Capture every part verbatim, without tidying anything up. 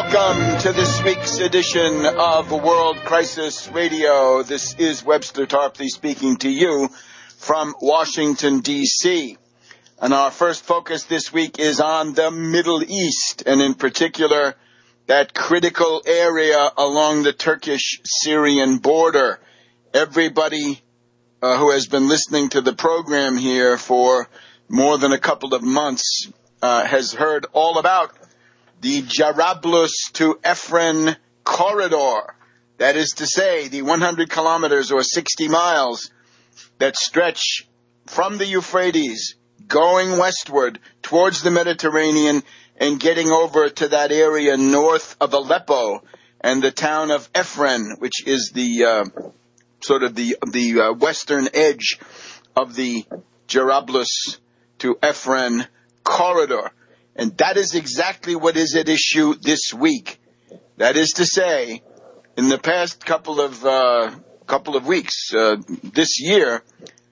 Welcome to this week's edition of World Crisis Radio. This is Webster Tarpley speaking to you from Washington, D C And our first focus this week is on the Middle East, and in particular, that critical area along the Turkish-Syrian border. Everybody uh, who has been listening to the program here for more than a couple of months uh, has heard all about the Jarablus to Afrin corridor. That is to say, the one hundred kilometers or sixty miles that stretch from the Euphrates going westward towards the Mediterranean and getting over to that area north of Aleppo and the town of Afrin, which is the uh, sort of the the uh, western edge of the Jarablus to Afrin corridor. And that is exactly what is at issue this week. That is to say, in the past couple of uh, couple of weeks, uh, this year,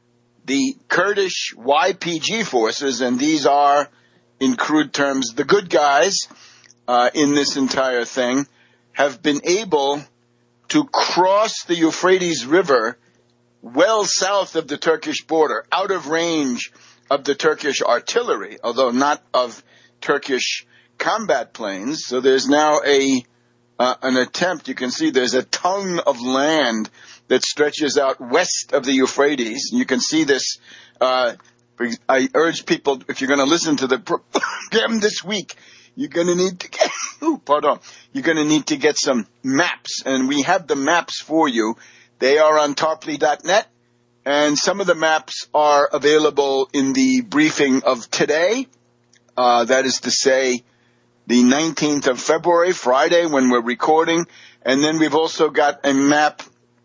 the Kurdish Y P G forces, and these are, in crude terms, the good guys uh, in this entire thing, have been able to cross the Euphrates River well south of the Turkish border, out of range of the Turkish artillery, although not of Turkish combat planes. So there's now a uh, an attempt. You can see there's a tongue of land that stretches out west of the Euphrates. You can see this. Uh, I urge people, if you're going to listen to the program this week, you're going to need to get, ooh, pardon, you're going to need to get some maps. And we have the maps for you. They are on tarpley dot net. And some of the maps are available in the briefing of today. Uh, that is to say, the nineteenth of February, Friday, when we're recording. And then we've also got a map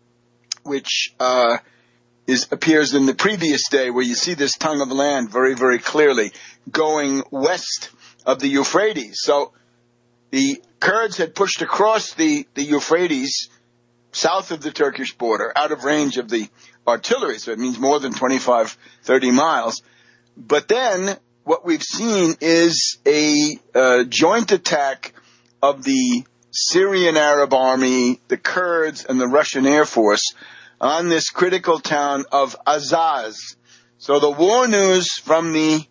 which uh, is appears in the previous day, where you see this tongue of land very, very clearly going west of the Euphrates. So the Kurds had pushed across the, the Euphrates south of the Turkish border, out of range of the artillery. So it means more than twenty-five, thirty miles. But then what we've seen is a uh, joint attack of the Syrian Arab army, the Kurds, and the Russian Air Force on this critical town of Azaz. So the war news from the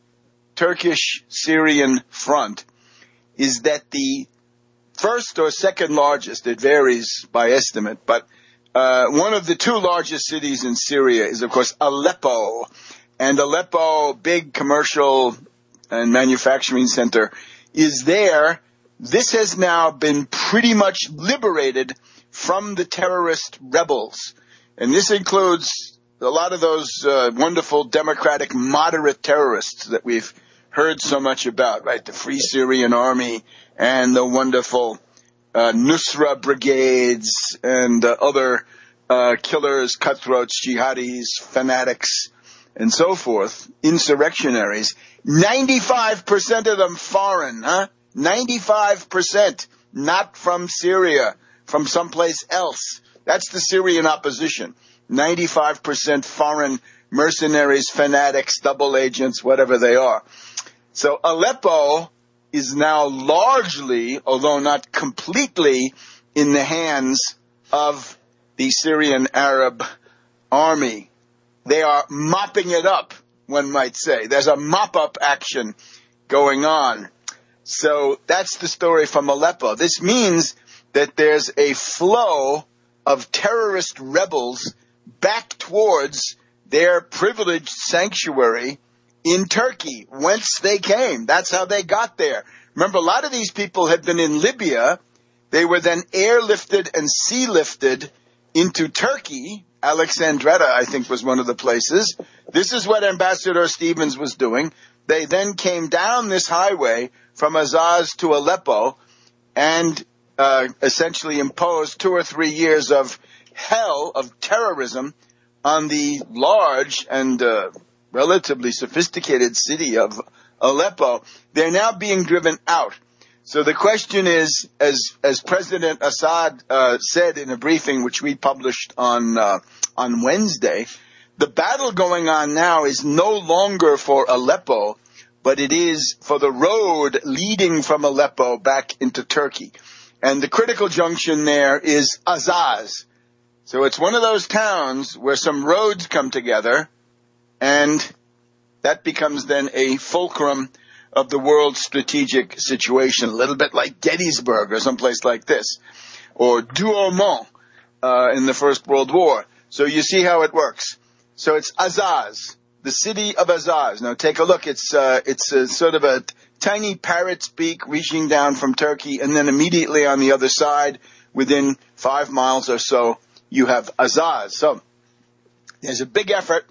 Turkish-Syrian front is that the first or second largest, it varies by estimate, but uh, one of the two largest cities in Syria is, of course, Aleppo. And Aleppo, big commercial and manufacturing center, is there. This has now been pretty much liberated from the terrorist rebels. And this includes a lot of those uh, wonderful democratic moderate terrorists that we've heard so much about, right? The Free Syrian Army and the wonderful uh, Nusra brigades and uh, other uh, killers, cutthroats, jihadis, fanatics, and so forth, insurrectionaries. ninety-five percent of them foreign, huh? ninety-five percent not from Syria, from someplace else. That's the Syrian opposition. ninety-five percent foreign mercenaries, fanatics, double agents, whatever they are. So Aleppo is now largely, although not completely, in the hands of the Syrian Arab army. They are mopping it up, one might say. There's a mop-up action going on. So that's the story from Aleppo. This means that there's a flow of terrorist rebels back towards their privileged sanctuary in Turkey, whence they came. That's how they got there. Remember, a lot of these people had been in Libya. They were then airlifted and sea-lifted into Turkey. Alexandretta, I think, was one of the places. This is what Ambassador Stevens was doing. They then came down this highway from Azaz to Aleppo and uh, essentially imposed two or three years of hell, of terrorism, on the large and uh, relatively sophisticated city of Aleppo. They're now being driven out. So the question is, as as President Assad uh, said in a briefing which we published on uh, on Wednesday, the battle going on now is no longer for Aleppo, but it is for the road leading from Aleppo back into Turkey. And the critical junction there is Azaz. So it's one of those towns where some roads come together, and that becomes then a fulcrum of the world's strategic situation, a little bit like Gettysburg or someplace like this, or Douaumont uh, in the First World War. So you see how it works. So it's Azaz, the city of Azaz. Now take a look. It's uh, it's a, sort of a tiny parrot's beak reaching down from Turkey, and then immediately on the other side, within five miles or so, you have Azaz. So there's a big effort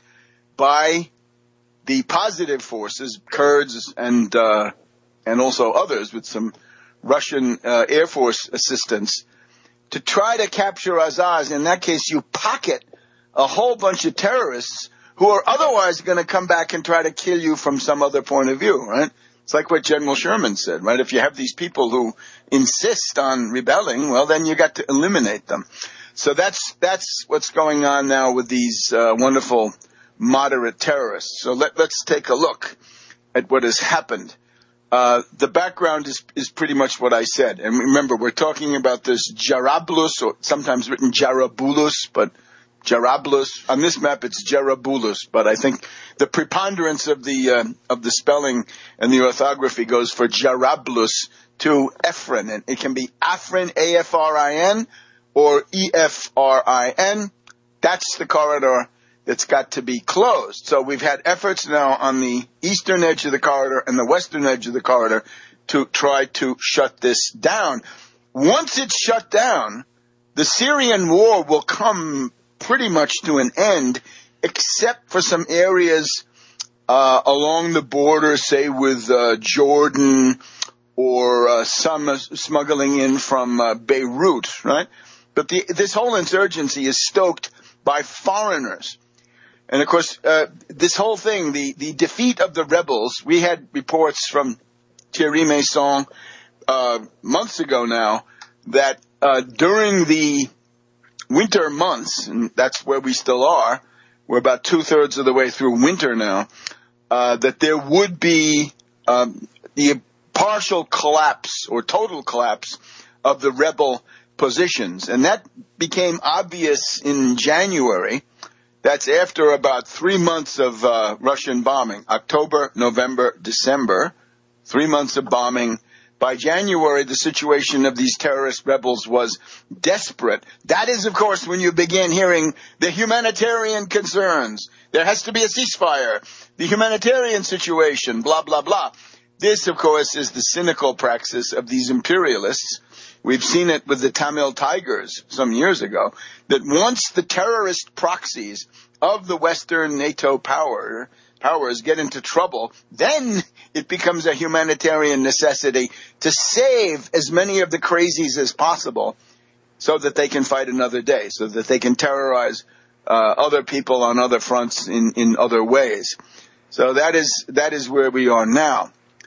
by the positive forces, Kurds and uh, and also others with some Russian uh, Air Force assistance, to try to capture Azaz. In that case, you pocket a whole bunch of terrorists who are otherwise going to come back and try to kill you from some other point of view, right? It's like what General Sherman said, right? If you have these people who insist on rebelling, well, then you got to eliminate them. So that's that's what's going on now with these uh, wonderful moderate terrorists. So let, let's take a look at what has happened. Uh, the background is, is pretty much what I said. And remember, we're talking about this Jarablus, or sometimes written Jarabulus, but Jarablus. On this map, it's Jarabulus, but I think the preponderance of the uh, of the spelling and the orthography goes for Jarablus to Efrin. And it can be Afrin, A F R I N, or E F R I N. That's the corridor that's got to be closed. So we've had efforts now on the eastern edge of the corridor and the western edge of the corridor to try to shut this down. Once it's shut down, the Syrian war will come pretty much to an end, except for some areas uh, along the border, say with uh, Jordan, or uh, some uh, smuggling in from uh, Beirut, right? But the, this whole insurgency is stoked by foreigners. And, of course, uh, this whole thing, the, the defeat of the rebels, we had reports from Thierry Masson uh, months ago now that uh, during the winter months, and that's where we still are, we're about two-thirds of the way through winter now, uh, that there would be um, the partial collapse or total collapse of the rebel positions. And that became obvious in January. That's after about three months of uh, Russian bombing, October, November, December, three months of bombing. By January, the situation of these terrorist rebels was desperate. That is, of course, when you begin hearing the humanitarian concerns. There has to be a ceasefire, the humanitarian situation, blah, blah, blah. This, of course, is the cynical praxis of these imperialists. We've seen it with the Tamil Tigers some years ago, that once the terrorist proxies of the Western NATO power, powers get into trouble, then it becomes a humanitarian necessity to save as many of the crazies as possible so that they can fight another day, so that they can terrorize uh, other people on other fronts in, in other ways. So that is that is where we are now.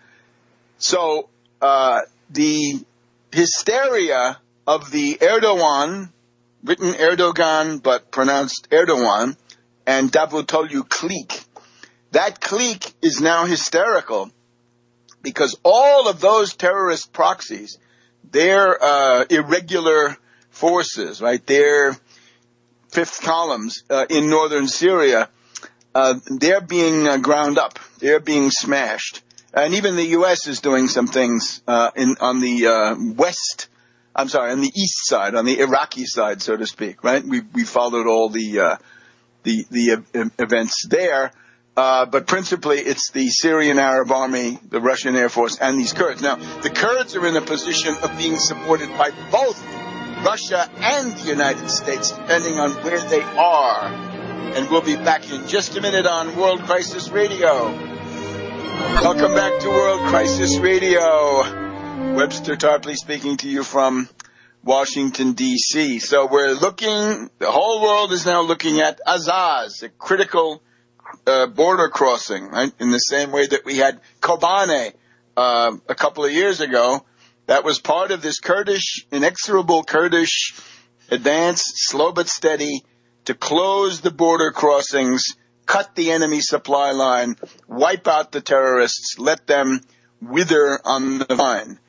So uh, the hysteria of the Erdogan, written Erdogan but pronounced Erdogan, and Davutoglu clique, that clique is now hysterical because all of those terrorist proxies, their uh, irregular forces, right, their fifth columns uh, in northern Syria, uh, they're being uh, ground up. They're being smashed. And even the U S is doing some things uh, in on the uh, west, I'm sorry, on the east side, on the Iraqi side, so to speak, right? We we followed all the uh, the the uh, events there, uh, but principally it's the Syrian Arab Army, the Russian Air Force, and these Kurds. Now, the Kurds are in a position of being supported by both Russia and the United States, depending on where they are. And we'll be back in just a minute on World Crisis Radio. Welcome back to World Crisis Radio. Webster Tarpley speaking to you from Washington, D C So we're looking, the whole world is now looking at Azaz, a critical uh, border crossing, right? In the same way that we had Kobane uh, a couple of years ago. That was part of this Kurdish, inexorable Kurdish advance, slow but steady, to close the border crossings, cut the enemy supply line, wipe out the terrorists, let them wither on the vine. Uh,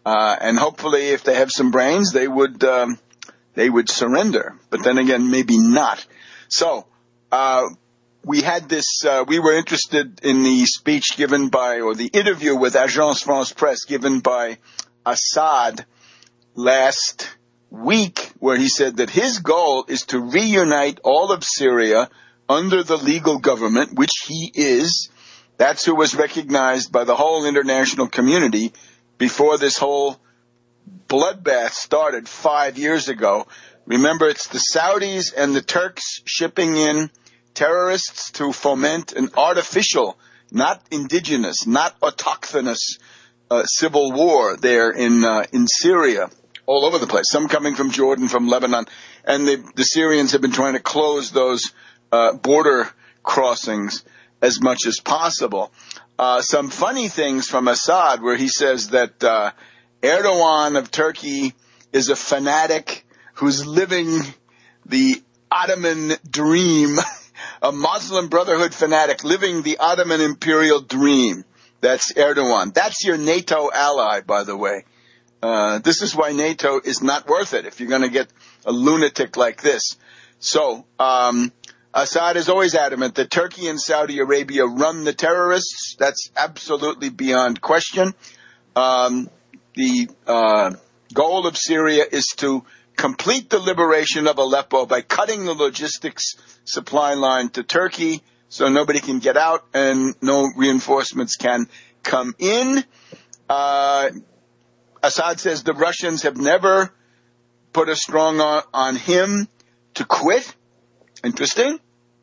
Uh, and hopefully if they have some brains, they would, um, they would surrender. But then again, maybe not. So, uh, we had this, uh, we were interested in the speech given by, or the interview with Agence France Presse given by Assad last week, where he said that his goal is to reunite all of Syria under the legal government, which he is. That's who was recognized by the whole international community before this whole bloodbath started five years ago. Remember, it's the Saudis and the Turks shipping in terrorists to foment an artificial, not indigenous, not autochthonous uh, civil war there in uh, in Syria, all over the place. Some coming from Jordan, from Lebanon, and the, the Syrians have been trying to close those uh, border crossings as much as possible. Uh, some funny things from Assad, where he says that uh, Erdogan of Turkey is a fanatic who's living the Ottoman dream, a Muslim Brotherhood fanatic living the Ottoman imperial dream. That's Erdogan. That's your NATO ally, by the way. Uh, this is why NATO is not worth it if you're going to get a lunatic like this. So, um, Assad is always adamant that Turkey and Saudi Arabia run the terrorists. That's absolutely beyond question. Um, the uh, goal of Syria is to complete the liberation of Aleppo by cutting the logistics supply line to Turkey so nobody can get out and no reinforcements can come in. Uh, Assad says the Russians have never put a strong on, on him to quit. Interesting.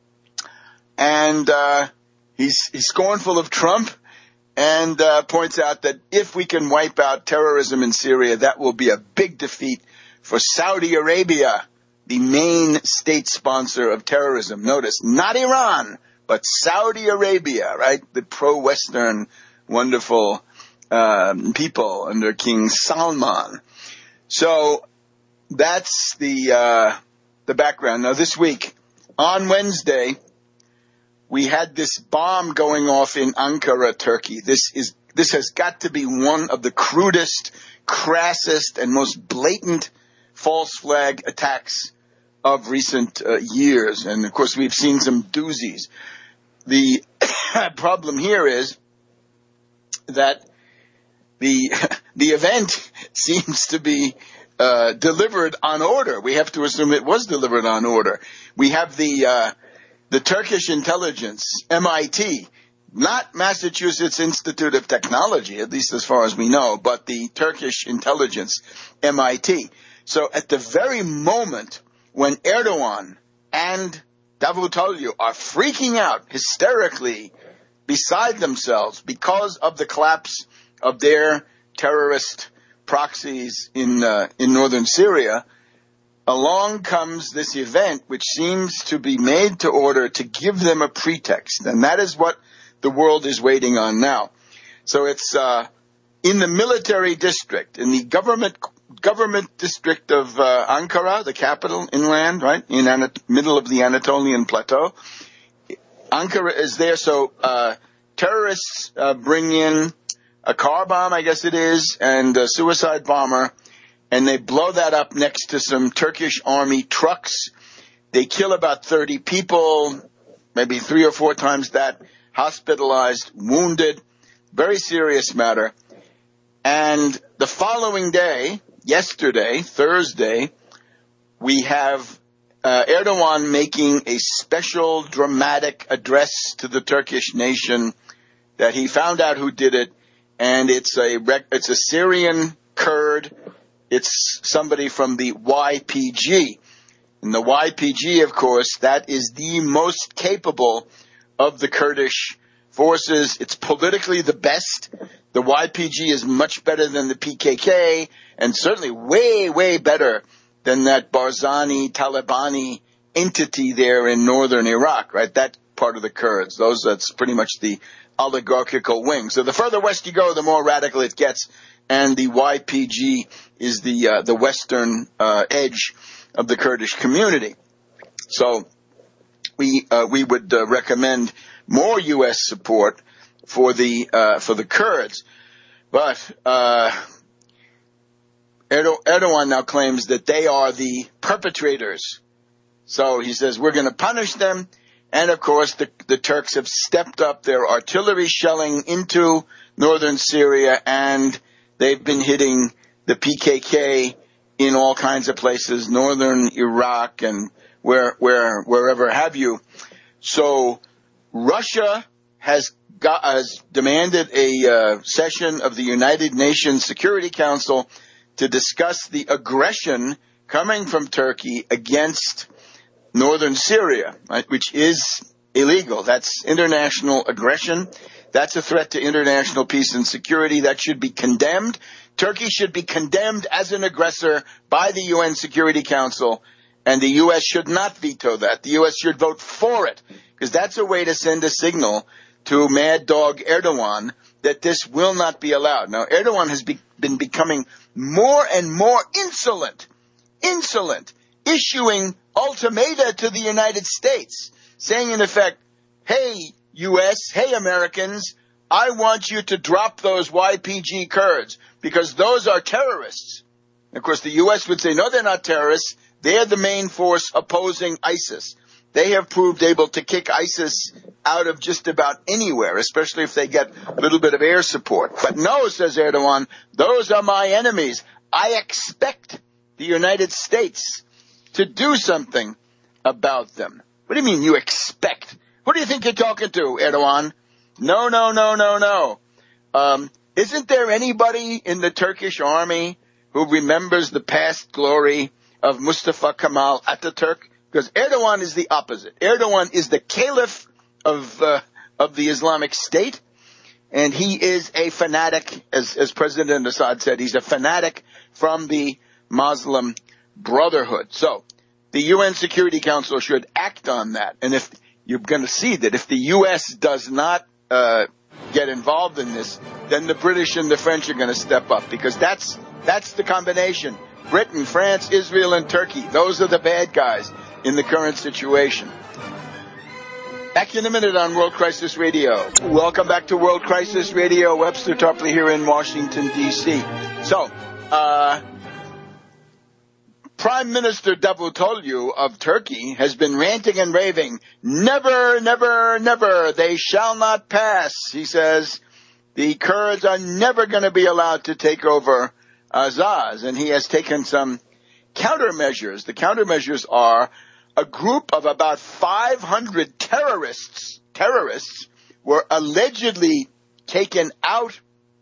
And uh, he's, he's scornful of Trump and uh, points out that if we can wipe out terrorism in Syria, that will be a big defeat for Saudi Arabia, the main state sponsor of terrorism. Notice, not Iran, but Saudi Arabia, right? The pro-Western, wonderful um, people under King Salman. So that's the uh, the background. Now, this week, on Wednesday, we had this bomb going off in Ankara, Turkey. This is this has got to be one of the crudest, crassest, and most blatant false flag attacks of recent uh, years. And, of course, we've seen some doozies. The problem here is that the the event seems to be uh, delivered on order. We have to assume it was delivered on order. We have the uh, the Turkish intelligence, M I T, not Massachusetts Institute of Technology, at least as far as we know, but the Turkish intelligence, M I T. So at the very moment when Erdogan and Davutoglu are freaking out hysterically beside themselves because of the collapse of their terrorist proxies in uh, in northern Syria, along comes this event which seems to be made to order to give them a pretext. And that is what the world is waiting on now. So it's uh, in the military district, in the government government district of uh, Ankara, the capital, inland, right, in the middle of the Anatolian Plateau. Ankara is there, so uh, terrorists uh, bring in a car bomb, I guess it is, and a suicide bomber, and they blow that up next to some Turkish army trucks. They kill about thirty people, maybe three or four times that, hospitalized, wounded, very serious matter. And the following day, yesterday, Thursday, we have uh, Erdogan making a special dramatic address to the Turkish nation that he found out who did it, and it's a it's a Syrian Kurd. It's somebody from the Y P G. And the Y P G, of course, that is the most capable of the Kurdish forces. It's politically the best. The Y P G is much better than the P K K, and certainly way, way better than that Barzani, Talibani entity there in northern Iraq, right? That part of the Kurds. Those, that's pretty much the oligarchical wing. So the further west you go, the more radical it gets, and the Y P G is the uh, the western uh, edge of the Kurdish community. So we uh, we would uh, recommend more U S support for the uh, for the Kurds, but uh, Erdo- Erdogan now claims that they are the perpetrators. So he says, we're going to punish them. And, of course, the, the Turks have stepped up their artillery shelling into northern Syria, and they've been hitting the P K K in all kinds of places, northern Iraq and where, where, wherever have you. So Russia has got, has demanded a uh, session of the United Nations Security Council to discuss the aggression coming from Turkey against northern Syria, right, which is illegal. That's international aggression. That's a threat to international peace and security. That should be condemned. Turkey should be condemned as an aggressor by the U N Security Council, and the U S should not veto that. The U S should vote for it, because that's a way to send a signal to Mad Dog Erdogan that this will not be allowed. Now, Erdogan has be- been becoming more and more insolent, insolent, issuing ultimata to the United States, saying in effect, hey, U S, hey, Americans, I want you to drop those Y P G Kurds because those are terrorists. Of course, the U S would say, no, they're not terrorists. They're the main force opposing ISIS. They have proved able to kick ISIS out of just about anywhere, especially if they get a little bit of air support. But no, says Erdogan, those are my enemies. I expect the United States to do something about them. What do you mean you expect? Who do you think you're talking to, Erdogan? No, no, no, no, no. Um, isn't there anybody in the Turkish army who remembers the past glory of Mustafa Kemal Atatürk? Because Erdogan is the opposite. Erdogan is the caliph of uh, of the Islamic State, and he is a fanatic, as, as President Assad said, he's a fanatic from the Muslim Brotherhood. So the U N Security Council should act on that. And if you're going to see that if the U S does not uh, get involved in this, then the British and the French are going to step up, because that's that's the combination. Britain, France, Israel, and Turkey. Those are the bad guys in the current situation. Back in a minute on World Crisis Radio. Welcome back to World Crisis Radio. Webster Tarpley here in Washington, D C So, uh, Prime Minister Davutoglu of Turkey has been ranting and raving. Never, never, never. They shall not pass. He says the Kurds are never going to be allowed to take over Azaz. And he has taken some countermeasures. The countermeasures are a group of about five hundred terrorists, terrorists were allegedly taken out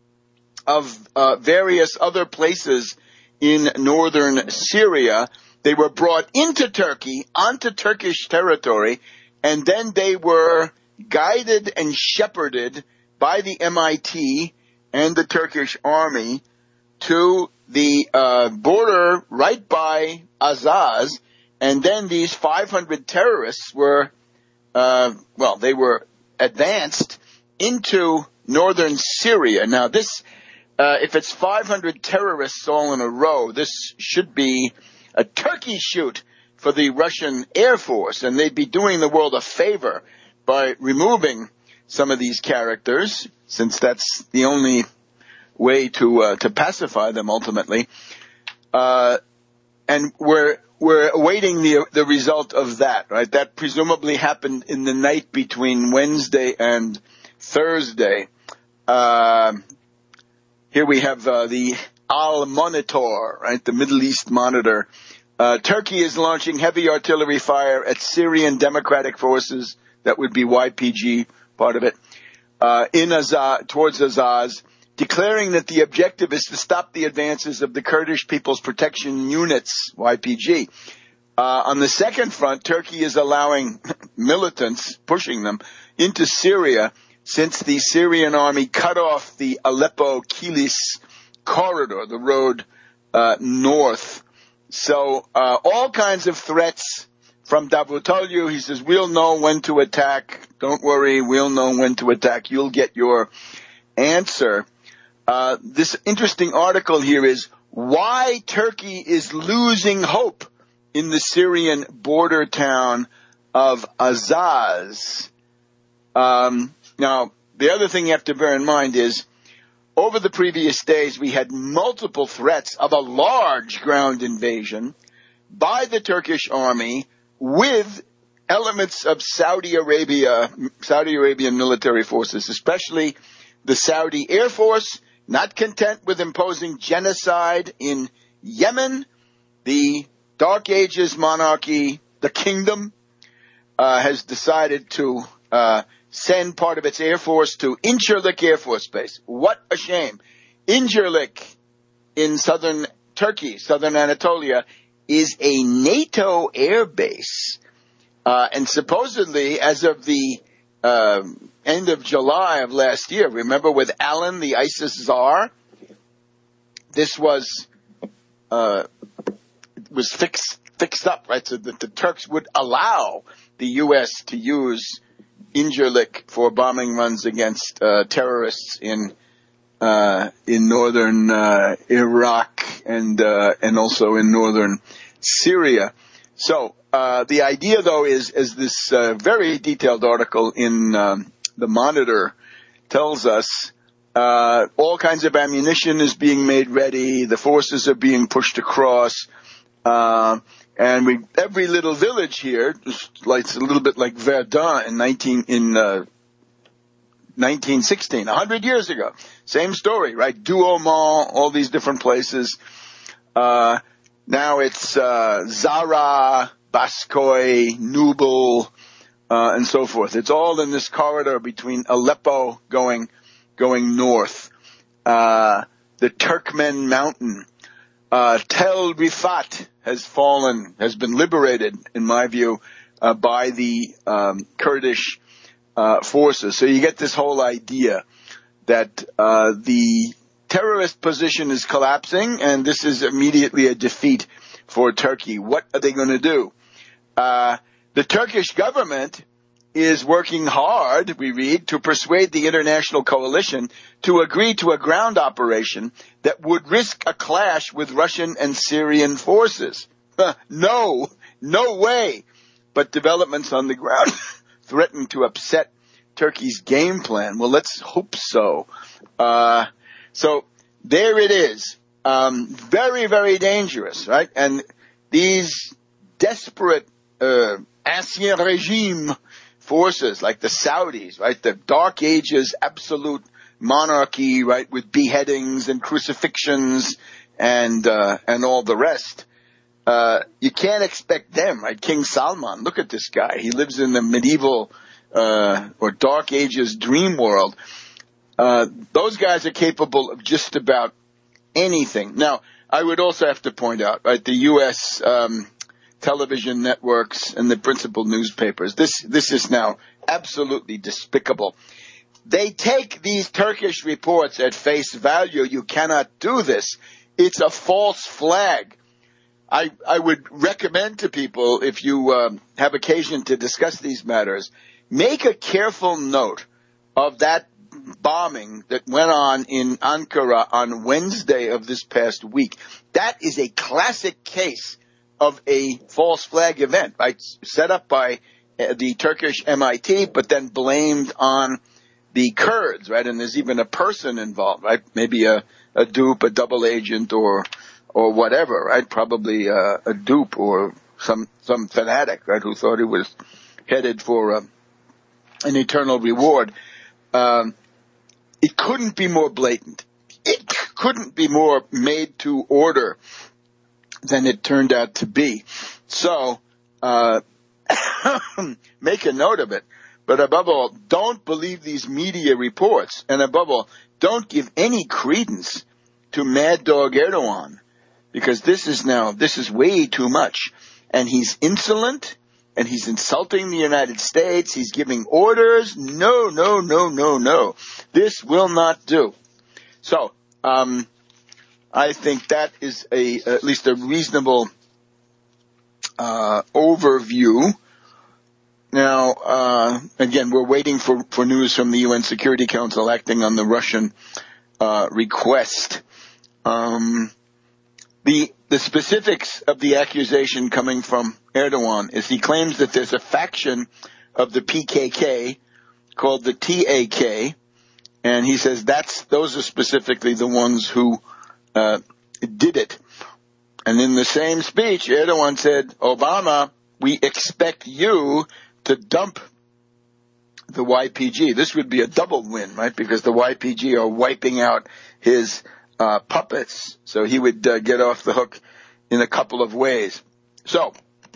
of uh, various other places in northern Syria. They were brought into Turkey, onto Turkish territory, and then they were guided and shepherded by the M I T and the Turkish army to the uh, border right by Azaz. And then these five hundred terrorists were, uh, well, they were advanced into northern Syria. Now, this, uh, if it's five hundred terrorists all in a row, this should be a turkey shoot for the Russian Air Force, and they'd be doing the world a favor by removing some of these characters, since that's the only way to uh, to pacify them ultimately. Uh, and we're We're awaiting the the result of that, right? That presumably happened in the night between Wednesday and Thursday. Uh, here we have uh, the Al Monitor, right? The Middle East Monitor. Uh, Turkey is launching heavy artillery fire at Syrian Democratic Forces. That would be Y P G, part of it, uh, in Azaz, towards Azaz, declaring that the objective is to stop the advances of the Kurdish People's Protection Units, Y P G. Uh, on the second front, Turkey is allowing militants, pushing them, into Syria since the Syrian army cut off the Aleppo-Kilis corridor, the road uh, north. So uh, all kinds of threats from Davutoglu. He says, we'll know when to attack. Don't worry, we'll know when to attack. You'll get your answer. Uh, this interesting article here is why Turkey is losing hope in the Syrian border town of Azaz. Um, now, the other thing you have to bear in mind is over the previous days, we had multiple threats of a large ground invasion by the Turkish army with elements of Saudi Arabia, Saudi Arabian military forces, especially the Saudi Air Force, not content with imposing genocide in Yemen. The Dark Ages monarchy, the kingdom, uh, has decided to uh, send part of its air force to Incirlik Air Force Base. What a shame. Incirlik in southern Turkey, southern Anatolia, is a NATO air base. Uh, and supposedly, as of the uh, end of July of last year, remember with Alan, the ISIS czar, this was uh, was fixed fixed up, right, so that the Turks would allow the U S to use Incirlik for bombing runs against uh, terrorists in uh, in northern uh, Iraq and uh, and also in northern Syria. So uh, the idea, though, is as this uh, very detailed article in um, the Monitor tells us, uh, all kinds of ammunition is being made ready. The forces are being pushed across. Uh, and we, every little village here, just like, it's a little bit like Verdun in nineteen, in, uh, nineteen sixteen, a hundred years ago. Same story, right? Douaumont, all these different places. Uh, now it's, uh, Zara, Baskoy, Nubel, uh, and so forth. It's all in this corridor between Aleppo going, going north. Uh, the Turkmen Mountain. Uh, Tel Rifat has fallen, has been liberated, in my view, uh, by the um, Kurdish uh, forces. So you get this whole idea that uh, the terrorist position is collapsing, and this is immediately a defeat for Turkey. What are they going to do? Uh, the Turkish government is working hard, we read, to persuade the international coalition to agree to a ground operation that would risk a clash with Russian and Syrian forces. no, no way. But developments on the ground threaten to upset Turkey's game plan. Well, let's hope so. Uh, so there it is. Um, very, very dangerous, right? And these desperate uh, Ancien Regime forces like the Saudis, right? The Dark Ages absolute monarchy, right? With beheadings and crucifixions and, uh, and all the rest. Uh, you can't expect them, right? King Salman, look at this guy. He lives in the medieval, uh, or Dark Ages dream world. Uh, those guys are capable of just about anything. Now, I would also have to point out, right? The U S, um, television networks and the principal newspapers. This, this is now absolutely despicable. They take these Turkish reports at face value. You cannot do this. It's a false flag. I, I would recommend to people, if you um, have occasion to discuss these matters, make a careful note of that bombing that went on in Ankara on Wednesday of this past week. That is a classic case of a false flag event, right? Set up by uh, the Turkish M I T, but then blamed on the Kurds, right? And there's even a person involved, right? Maybe a, a dupe, a double agent, or or whatever, right? Probably uh, a dupe or some some fanatic, right? Who thought he was headed for uh, an eternal reward. Um, it couldn't be more blatant. It couldn't be more made to order than it turned out to be. So, uh, make a note of it. But above all, don't believe these media reports. And above all, don't give any credence to Mad Dog Erdogan. Because this is now, this is way too much. And he's insolent, and he's insulting the United States. He's giving orders. No, no, no, no, no. This will not do. So, um, I think that is a at least a reasonable uh, overview. Now, uh, again, we're waiting for, for news from the U N Security Council acting on the Russian uh, request. Um, the the specifics of the accusation coming from Erdogan is he claims that there's a faction of the P K K called the T A K, And he says that's those are specifically the ones who uh, did it. And in the same speech, Erdogan said, Obama, we expect you to dump the Y P G. This would be a double win, right? Because the Y P G are wiping out his uh, puppets. So he would uh, get off the hook in a couple of ways. So,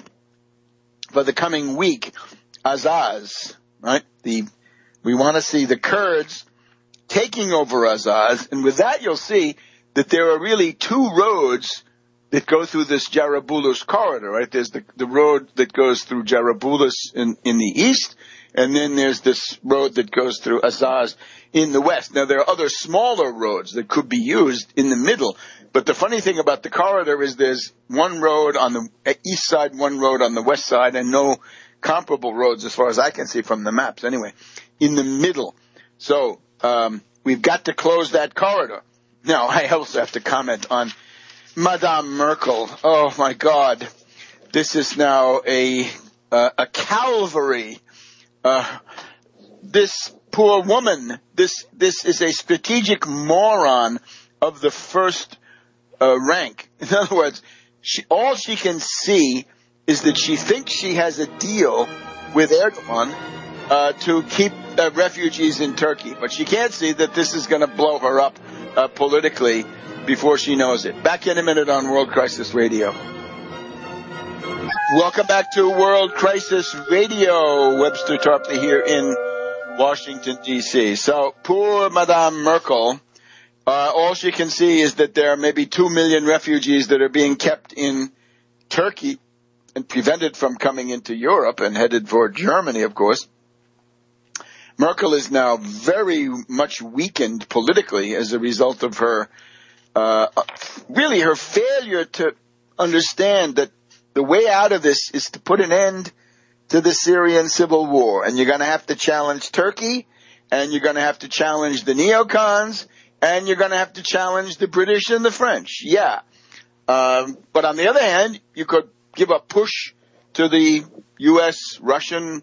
for the coming week, Azaz, right? The we want to see the Kurds taking over Azaz. And with that, you'll see that there are really two roads that go through this Jarablus corridor, right? There's the, the road that goes through Jarablus in, in the east, and then there's this road that goes through Azaz in the west. Now, there are other smaller roads that could be used in the middle, but the funny thing about the corridor is there's one road on the east side, one road on the west side, and no comparable roads as far as I can see from the maps anyway, in the middle. So, um, we've got to close that corridor. Now, I also have to comment on Madame Merkel. Oh my God, this is now a uh, a Calvary. Uh, this poor woman. This this is a strategic moron of the first uh, rank. In other words, she, all she can see is that she thinks she has a deal with Erdogan uh, to keep uh, refugees in Turkey, but she can't see that this is going to blow her up uh, politically before she knows it. Back in a minute on World Crisis Radio. Welcome back to World Crisis Radio. Webster Tarpley here in Washington, D C So, poor Madame Merkel, uh, all she can see is that there are maybe two million refugees that are being kept in Turkey and prevented from coming into Europe and headed for Germany, of course. Merkel is now very much weakened politically as a result of her Uh, really her failure to understand that the way out of this is to put an end to the Syrian civil war. And you're going to have to challenge Turkey, and you're going to have to challenge the neocons, and you're going to have to challenge the British and the French. Yeah. Um, but on the other hand, you could give a push to the U S Russian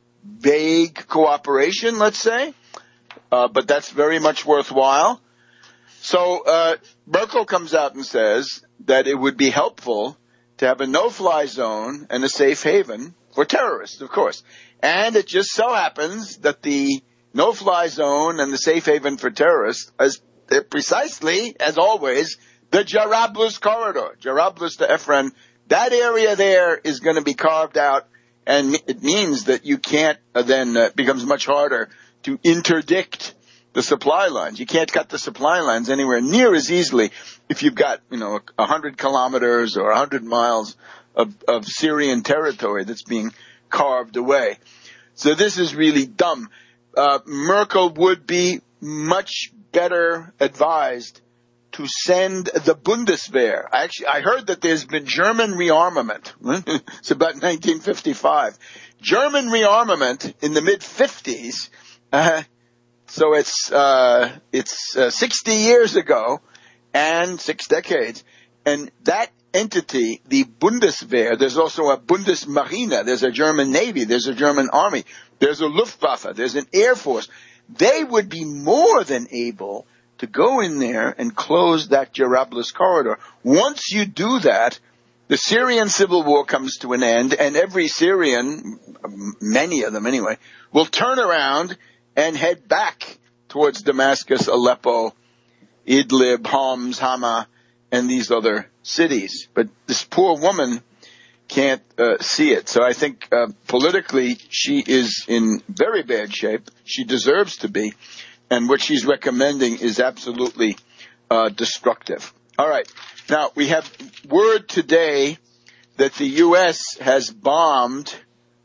vague cooperation, let's say. Uh, but that's very much worthwhile. So uh, Merkel comes out and says that it would be helpful to have a no-fly zone and a safe haven for terrorists, of course. And it just so happens that the no-fly zone and the safe haven for terrorists is precisely, as always, the Jarablus corridor, Jarablus to Efren. That area there is going to be carved out, and it means that you can't uh, then uh, it becomes much harder to interdict the supply lines. You can't cut the supply lines anywhere near as easily if you've got, you know, a hundred kilometers or a hundred miles of, of Syrian territory that's being carved away. So this is really dumb. Uh, Merkel would be much better advised to send the Bundeswehr. Actually, I heard that there's been German rearmament. It's about nineteen fifty-five. German rearmament in the mid-fifties, uh, So it's uh, it's uh, sixty years ago and six decades. And that entity, the Bundeswehr, there's also a Bundesmarine, there's a German Navy, there's a German Army, there's a Luftwaffe, there's an Air Force. They would be more than able to go in there and close that Jarablus corridor. Once you do that, the Syrian civil war comes to an end, and every Syrian, many of them anyway, will turn around and head back towards Damascus, Aleppo, Idlib, Homs, Hama, and these other cities. But this poor woman can't uh, see it. So I think uh, politically she is in very bad shape. She deserves to be. And what she's recommending is absolutely uh, destructive. All right. Now, we have word today that the U S has bombed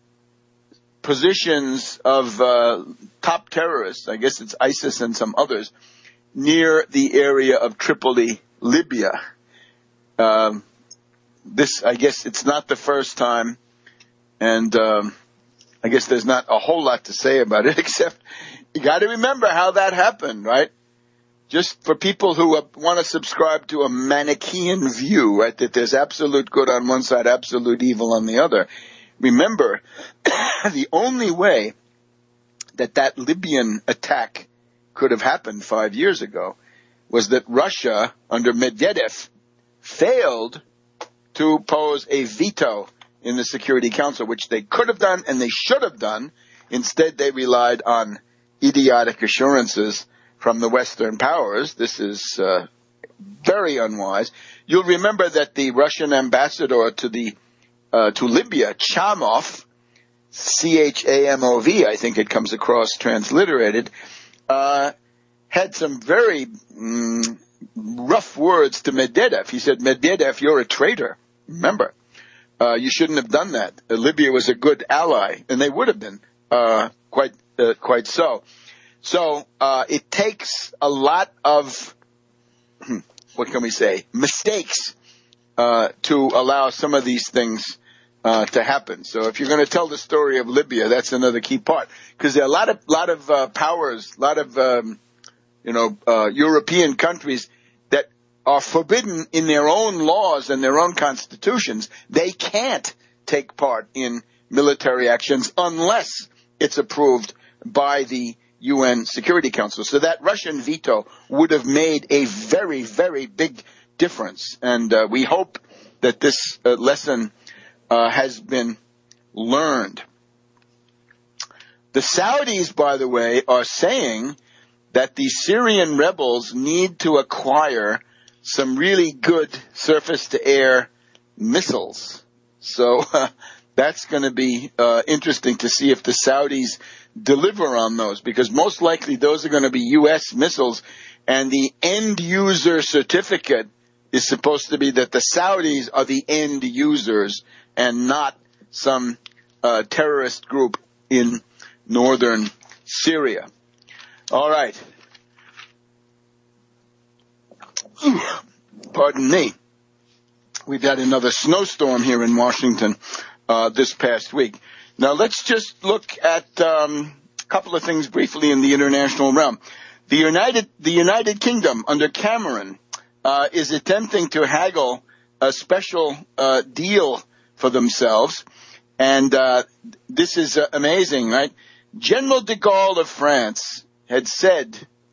positions of uh, top terrorists, I guess it's ISIS and some others, near the area of Tripoli, Libya. Um, this, I guess it's not the first time, and um, I guess there's not a whole lot to say about it, except you got to remember how that happened, right? Just for people who uh, want to subscribe to a Manichaean view, right, that there's absolute good on one side, absolute evil on the other. Remember, the only way that that Libyan attack could have happened five years ago was that Russia, under Medvedev, failed to pose a veto in the Security Council, which they could have done and they should have done. Instead, they relied on idiotic assurances from the Western powers. This is uh, very unwise. You'll remember that the Russian ambassador to the uh, to Libya, Chamov, C H A M O V, I think it comes across transliterated, uh, had some very mm, rough words to Medvedev. He said, Medvedev, you're a traitor. Remember, uh, you shouldn't have done that. Uh, Libya was a good ally, and they would have been uh, quite uh, quite so. So uh, it takes a lot of, what can we say, mistakes uh, to allow some of these things uh, to happen. So if you're going to tell the story of Libya, that's another key part, because there are a lot of lot of uh, powers, a lot of um, you know uh, European countries that are forbidden in their own laws and their own constitutions. They can't take part in military actions unless it's approved by the U N Security Council. So that Russian veto would have made a very, very big difference. And uh, we hope that this uh, lesson uh, has been learned. The Saudis, by the way, are saying that the Syrian rebels need to acquire some really good surface-to-air missiles. So uh, that's going to be uh, interesting to see if the Saudis deliver on those, because most likely those are going to be U S missiles, and the end-user certificate is supposed to be that the Saudis are the end users and not some uh, terrorist group in northern Syria. All right. Pardon me. We've had another snowstorm here in Washington uh, this past week. Now let's just look at um, a couple of things briefly in the international realm. The United the United Kingdom under Cameron uh, is attempting to haggle a special uh, deal for themselves, and uh, this is uh, amazing, right? General de Gaulle of France had said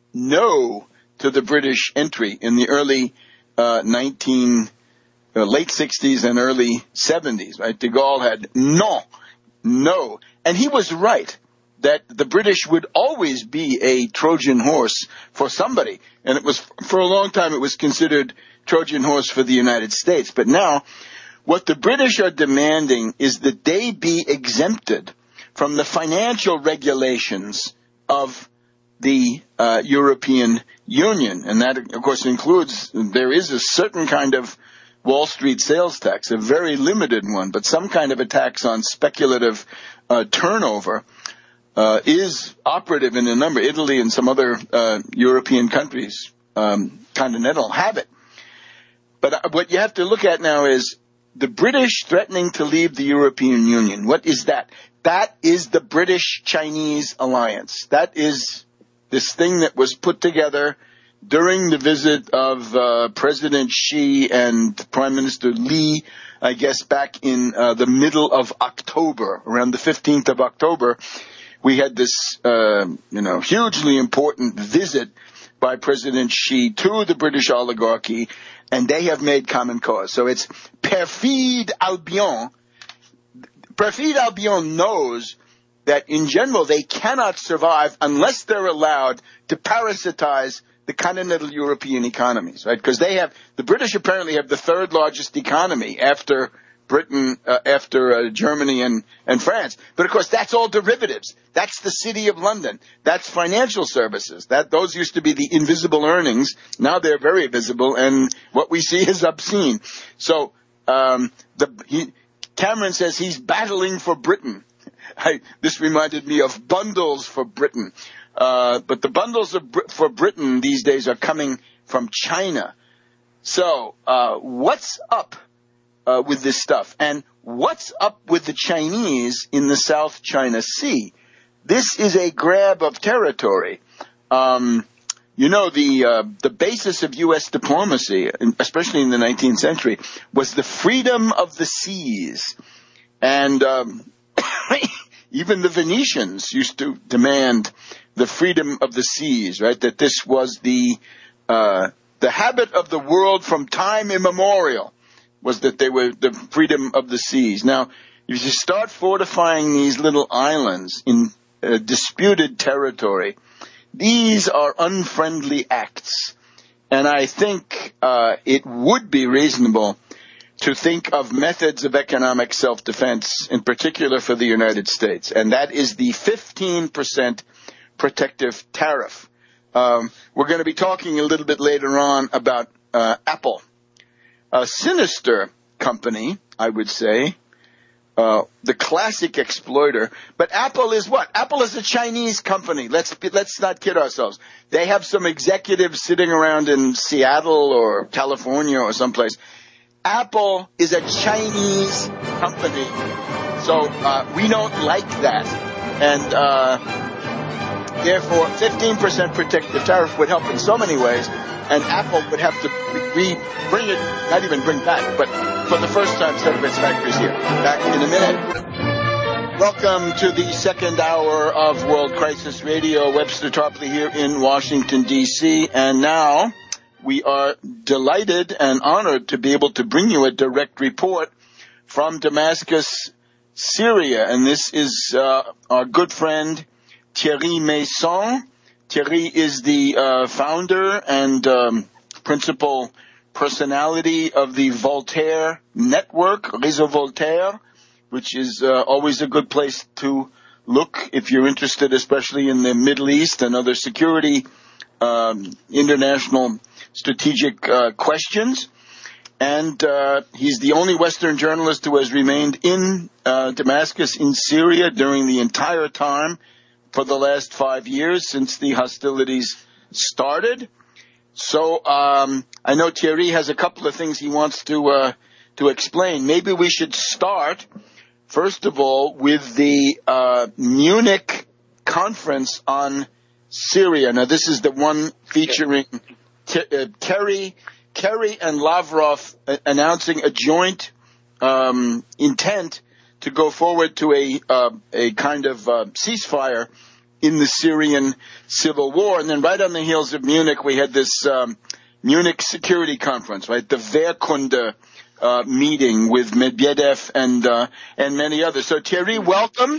no to the British entry in the early uh, nineteen uh, late sixties and early seventies. Right? De Gaulle had no, no, and he was right that the British would always be a Trojan horse for somebody, and it was for a long time it was considered Trojan horse for the United States. But now, what the British are demanding is that they be exempted from the financial regulations of the uh, European Union. And that, of course, includes, there is a certain kind of Wall Street sales tax, a very limited one, but some kind of a tax on speculative uh, turnover uh, is operative in a number. Italy and some other uh, European countries, um, continental, have it. But uh, what you have to look at now is the British threatening to leave the European Union. What is that? That is the British-Chinese alliance. That is this thing that was put together during the visit of uh, President Xi and Prime Minister Li, I guess back in uh, the middle of October, around the fifteenth of October. We had this, uh, you know, hugely important visit by President Xi to the British oligarchy, and they have made common cause. So it's Perfide Albion. Perfide Albion knows that in general they cannot survive unless they're allowed to parasitize the continental European economies, right? Because they have, the British apparently have the third largest economy after Britain, uh, after uh, Germany and, and France. But of course that's all derivatives. That's the City of London. That's financial services. That, those used to be the invisible earnings. Now they're very visible, and what we see is obscene. So, um, the, he, Cameron says he's battling for Britain. I, this reminded me of bundles for Britain. Uh, but the bundles of Br- for Britain these days are coming from China. So, uh, what's up uh, with this stuff? And what's up with the Chinese in the South China Sea? This is a grab of territory. Um, you know, the uh, the basis of U S diplomacy, especially in the nineteenth century, was the freedom of the seas. And um, even the Venetians used to demand the freedom of the seas, right? That this was the uh, the habit of the world from time immemorial, was that they were the freedom of the seas. Now, if you start fortifying these little islands in uh, disputed territory, these are unfriendly acts. And I think uh, it would be reasonable to think of methods of economic self-defense, in particular for the United States, and that is the fifteen percent protective tariff. Um, we're going to be talking a little bit later on about uh, Apple, a sinister company, I would say, uh, the classic exploiter. But Apple is what? Apple is a Chinese company. Let's let's not kid ourselves. They have some executives sitting around in Seattle or California or someplace. Apple is a Chinese company, so uh, we don't like that. And uh, therefore, fifteen percent protective tariff would help in so many ways, and Apple would have to re- bring it, not even bring back, but for the first time set up its factories here. Back in a minute. Welcome to the second hour of World Crisis Radio. Webster Tarpley here in Washington, D C, and now we are delighted and honored to be able to bring you a direct report from Damascus, Syria. And this is uh, our good friend Thierry Meyssan. Thierry is the uh, founder and um, principal personality of the Voltaire Network, Réseau Voltaire, which is uh, always a good place to look if you're interested, especially in the Middle East and other security, um, international strategic uh, questions. And uh, he's the only Western journalist who has remained in uh, Damascus in Syria during the entire time for the last five years since the hostilities started. So um, I know Thierry has a couple of things he wants to uh, to explain. Maybe we should start, first of all, with the uh, Munich conference on Syria. Now, this is the one featuring Uh, Kerry, Kerry and Lavrov uh, announcing a joint um, intent to go forward to a uh, a kind of uh, ceasefire in the Syrian civil war. And then right on the heels of Munich, we had this um, Munich Security Conference, right? The Wehrkunde uh, meeting with Medvedev and uh, and many others. So Thierry, welcome.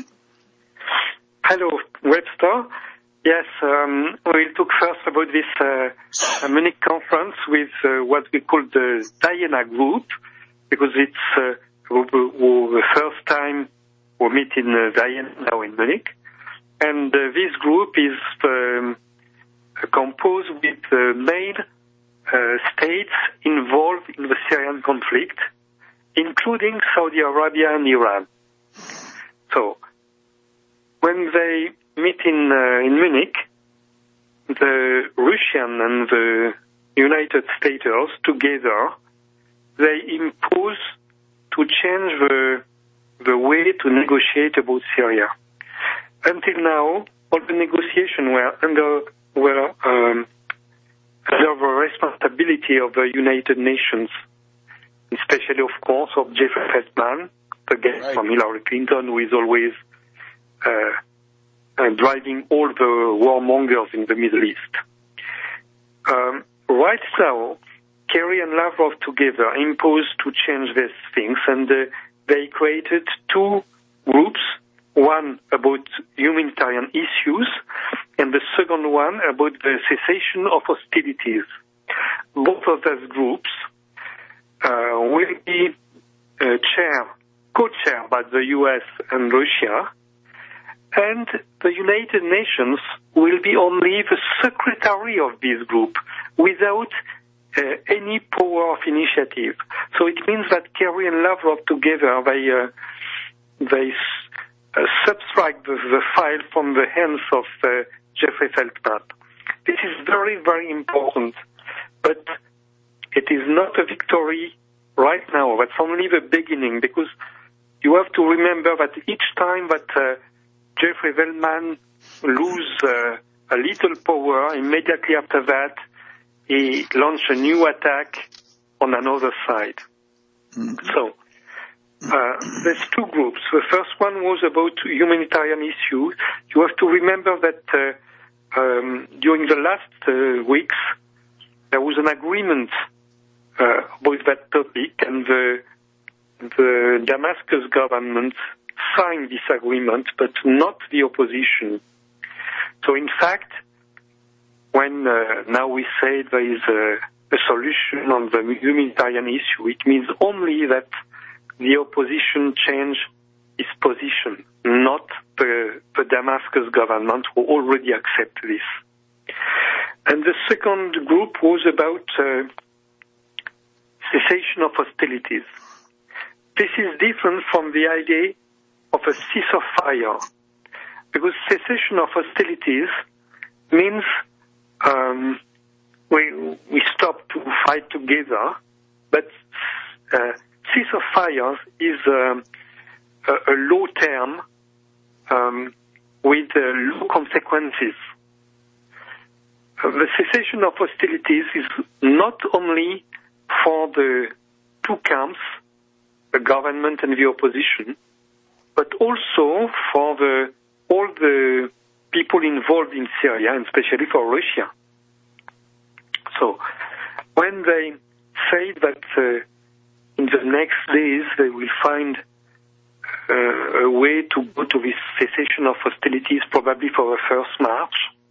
Hello, Webster. Yes, um, we'll talk first about this uh, Munich conference with uh, what we call the Diana Group, because it's uh, the first time we meet in uh, Vienna, now in Munich. And uh, this group is um, composed with the main uh, states involved in the Syrian conflict, including Saudi Arabia and Iran. So, when they meet in uh, in Munich, the Russian and the United States together, they impose to change the the way to negotiate about Syria. Until now, all the negotiations were under were um, under the responsibility of the United Nations, especially, of course, of Jeffrey Feltman, the guy right. from Hillary Clinton, who is always uh, Uh, driving all the warmongers in the Middle East. Um, right now, Kerry and Lavrov together imposed to change these things, and uh, they created two groups, one about humanitarian issues, and the second one about the cessation of hostilities. Both of those groups uh, will be uh, chair, co-chaired by the U S and Russia, and the United Nations will be only the secretary of this group without uh, any power of initiative. So it means that Kerry and Lavrov together, they, uh, they uh, subtract the, the file from the hands of uh, Jeffrey Feltman. This is very, very important. But it is not a victory right now. That's only the beginning, because you have to remember that each time that uh, Jeffrey Feltman lose uh, a little power, immediately after that, he launched a new attack on another side. Mm-hmm. So, uh, there's two groups. The first one was about humanitarian issues. You have to remember that uh, um, during the last uh, weeks, there was an agreement uh, about that topic, and the, the Damascus government signed this agreement, but not the opposition. So in fact, when uh, now we say there is a, a solution on the humanitarian issue, it means only that the opposition changed its position, not the, the Damascus government who already accept this. And the second group was about uh, cessation of hostilities. This is different from the idea of a ceasefire, because cessation of hostilities means um, we we stop to fight together, but uh, ceasefire is um, a, a low term um, with uh, low consequences. Uh, the cessation of hostilities is not only for the two camps, the government and the opposition, but also for the all the people involved in Syria, and especially for Russia. So, when they say that uh, in the next days they will find uh, a way to go to this cessation of hostilities, probably for the first March,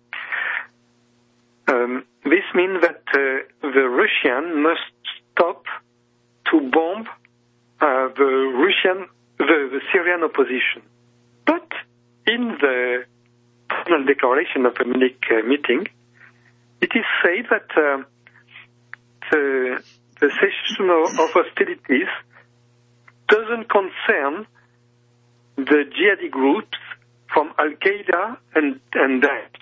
um, this means that uh, the Russian must stop to bomb uh, the Russian, the, the Syrian opposition. But in the final declaration of the Munich uh, meeting, it is said that uh, the, the cessation of, of hostilities doesn't concern the jihadi groups from Al-Qaeda and, and Daesh.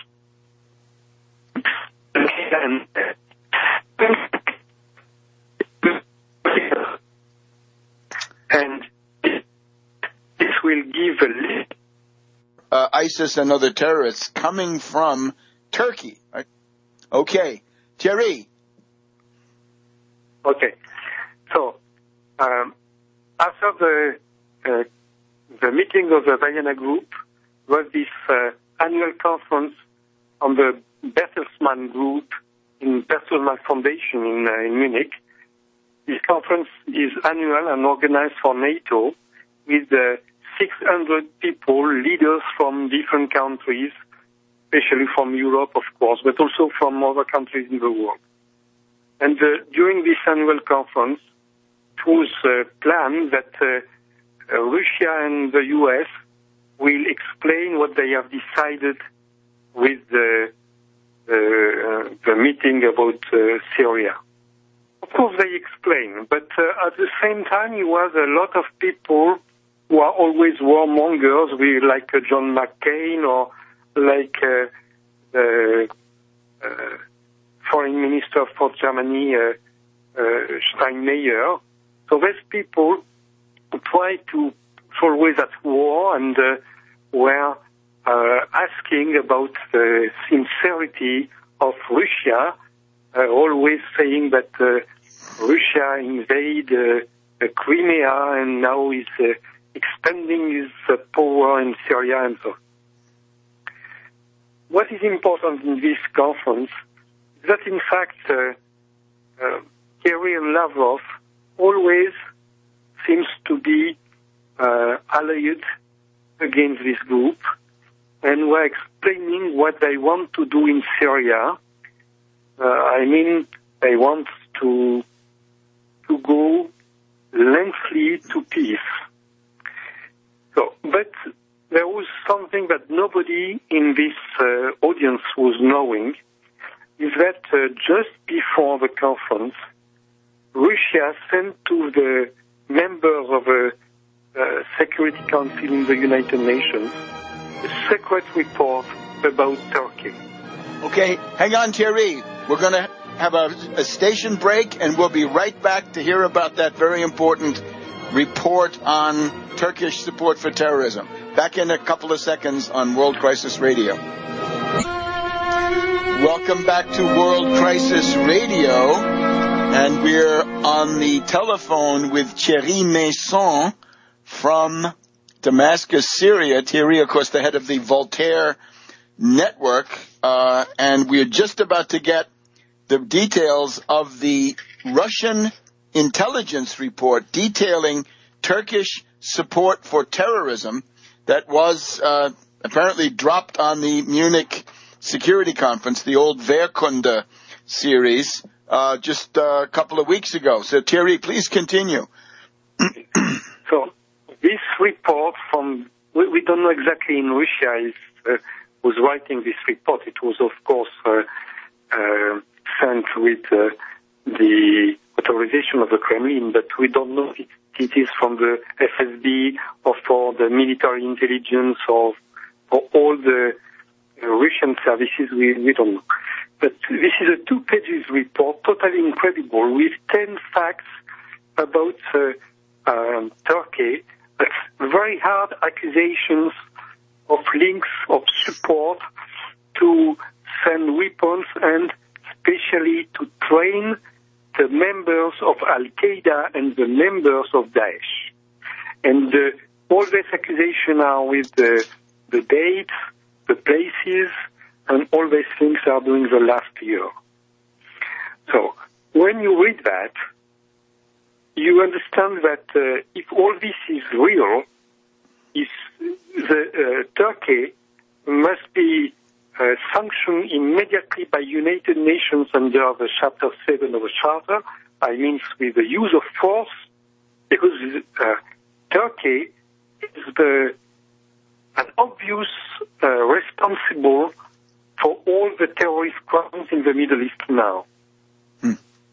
And, and this will give a uh, ISIS and other terrorists coming from Turkey. Right? Okay. Thierry. Okay. So, um, after the uh, the meeting of the Vienna Group was this uh, annual conference on the Bertelsmann Group in Bertelsmann Foundation in, uh, in Munich. This conference is annual and organized for NATO with uh, six hundred people, leaders from different countries, especially from Europe, of course, but also from other countries in the world. And uh, during this annual conference, it was uh, planned that uh, uh, Russia and the U S will explain what they have decided with the, uh, uh, the meeting about uh, Syria. Of course, they explain, but uh, at the same time, you have a lot of people who are always warmongers, we like uh, John McCain or like uh, the uh, foreign minister for Germany, uh, uh, Steinmeier. So these people who try to always at war and uh, were uh, asking about the sincerity of Russia, uh, always saying that uh, Russia invaded uh, Crimea and now is uh, expanding his uh, power in Syria and so on. What is important in this conference is that, in fact, uh, uh, Kerry and Lavrov always seems to be uh, allied against this group, and were explaining what they want to do in Syria. Uh, I mean, they want to to go lengthily to peace. So, but there was something that nobody in this uh, audience was knowing, is that uh, just before the conference, Russia sent to the members of a uh, Security Council in the United Nations a secret report about Turkey. Okay, hang on, Thierry. We're going to have a, a station break, and we'll be right back to hear about that very important report on Turkish support for terrorism. Back in a couple of seconds on World Crisis Radio. Welcome back to World Crisis Radio, and we're on the telephone with Thierry Meyssan, from Damascus, Syria. Thierry, of course, the head of the Voltaire Network, uh, and we're just about to get the details of the Russian intelligence report detailing Turkish support for terrorism that was uh, apparently dropped on the Munich Security Conference, the old Wehrkunde series, uh, just uh, a couple of weeks ago. So, Thierry, please continue. So, this report from, we, we don't know exactly in Russia, is, uh, was writing this report. It was, of course, uh, uh, sent with uh, the authorization of the Kremlin, but we don't know if it is from the F S B or for the military intelligence or for all the uh, Russian services. We, we don't know. But this is a two pages report, totally incredible, with ten facts about uh, um, Turkey, but very hard accusations of links of support to send weapons and especially to train the members of Al-Qaeda and the members of Daesh. And uh, all these accusations are with the, the dates, the places, and all these things are during the last year. So when you read that, you understand that uh, if all this is real, is the uh, Turkey must be uh, sanctioned immediately by United Nations under the Chapter seven of the Charter. I mean with the use of force, because uh, Turkey is the an obvious uh, responsible for all the terrorist crimes in the Middle East now. Hmm.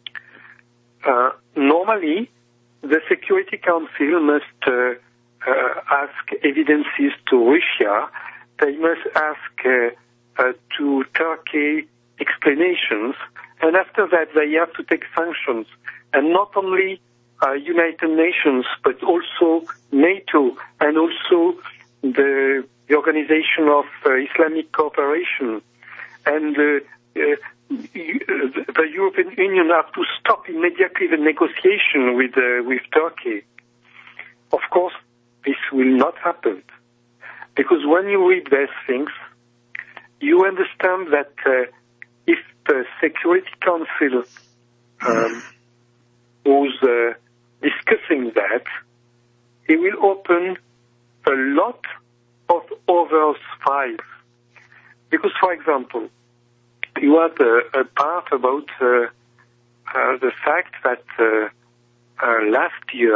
Uh, normally, the Security Council must uh, uh, ask evidences to Russia. They must ask uh, uh, to Turkey explanations, and after that they have to take sanctions. And not only uh, United Nations, but also NATO, and also the, the Organization of uh, Islamic Cooperation. And uh, uh, the European Union have to stop immediately the negotiation with uh, with Turkey. Of course, this will not happen, because when you read these things, you understand that uh, if the Security Council um, was uh, discussing that, it will open a lot of other files. Because, for example, you had a, a part about uh, uh, the fact that uh, uh, last year,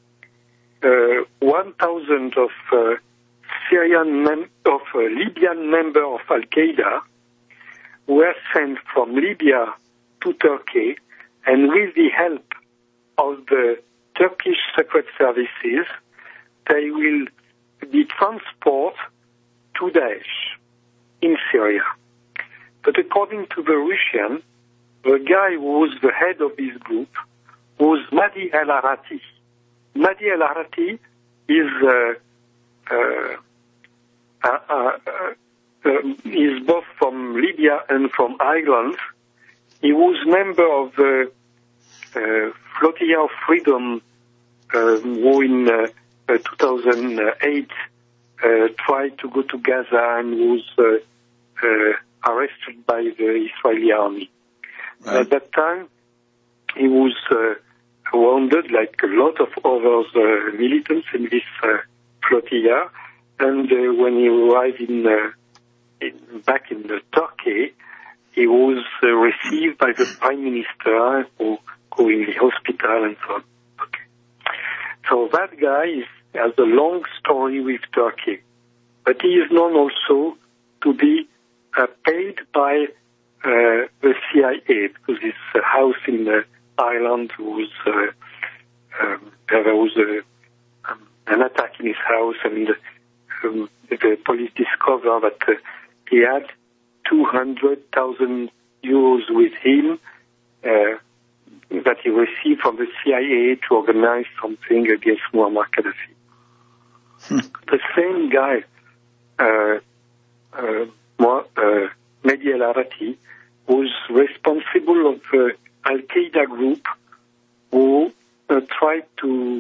uh, one thousand of uh, Syrian mem- of uh, Libyan members of Al Qaeda were sent from Libya to Turkey, and with the help of the Turkish secret services, they will be transported to Daesh in Syria. But according to the Russian, the guy who was the head of this group was Mahdi al-Arati. Mahdi al-Arati is uh, uh, uh, uh, uh, is both from Libya and from Ireland. He was member of the uh, Flotilla of Freedom, uh, who in uh, uh, two thousand eight uh, tried to go to Gaza and was uh, uh, arrested by the Israeli army. Right. At that time, he was uh, wounded like a lot of other uh, militants in this uh, flotilla. And uh, when he arrived in, uh, in back in uh, Turkey, he was uh, received by the prime minister who go in the hospital and so on. Okay. So that guy is, has a long story with Turkey, but he is known also to be uh, paid by uh, the C I A, because his uh, house in uh, Ireland was uh, um, there was a, um, an attack in his house, and um, the police discovered that uh, he had two hundred thousand euros with him uh, that he received from the C I A to organize something against Muammar Gaddafi. Hmm. The same guy, uh, uh, uh, Mahdi al-Arati, was responsible of the Al-Qaeda group who uh, tried to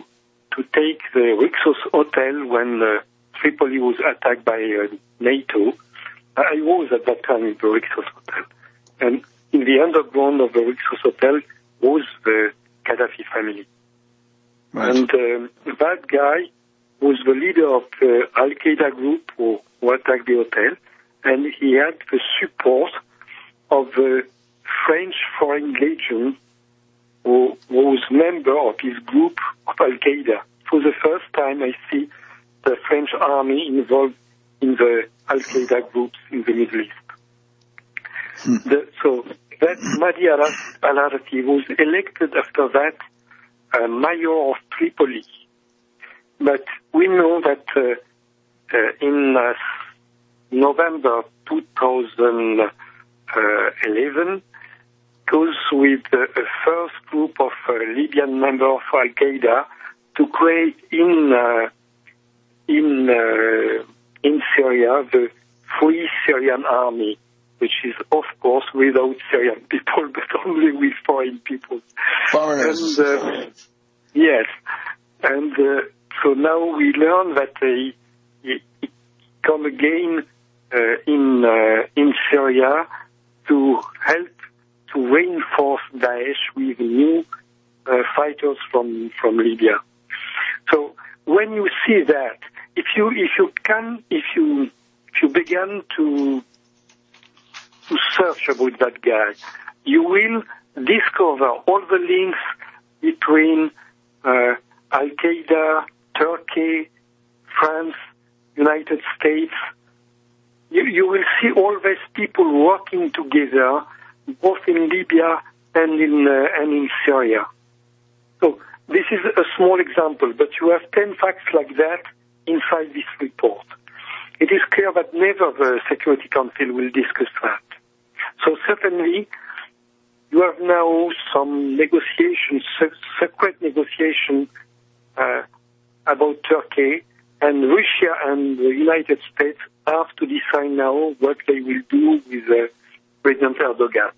to take the Rixos Hotel when uh, Tripoli was attacked by uh, NATO. I was at that time in the Rixos Hotel. And in the underground of the Rixos Hotel was the Gaddafi family. Right. And um, that guy was the leader of the Al-Qaeda group who, who attacked the hotel, and he had the support of the French Foreign Legion, who, who was member of his group of Al-Qaeda. For the first time, I see the French army involved in the Al-Qaeda groups in the Middle East. Hmm. The, so that Mahdi al-Arati was elected after that uh, mayor of Tripoli. But we know that uh, uh, in uh, November two thousand eleven, goes with uh, a first group of uh, Libyan members of Al-Qaeda to create in uh, in uh, in Syria the Free Syrian Army, which is of course without Syrian people, but only with foreign people. Foreigners. And, uh, yes, and uh, so now we learn that uh, he, he come again uh, in uh, in Syria to help to reinforce Daesh with new uh, fighters from from Libya. So when you see that, if you if you can if you if you begin to to search about that guy, you will discover all the links between uh, Al-Qaeda, Turkey, France, United States. You, you will see all these people working together, both in Libya and in uh, and in Syria. So this is a small example, but you have ten facts like that inside this report. It is clear that never the Security Council will discuss that. So certainly, you have now some negotiations, secret negotiations uh, about Turkey, and Russia and the United States have to decide now what they will do with uh, President Erdogan.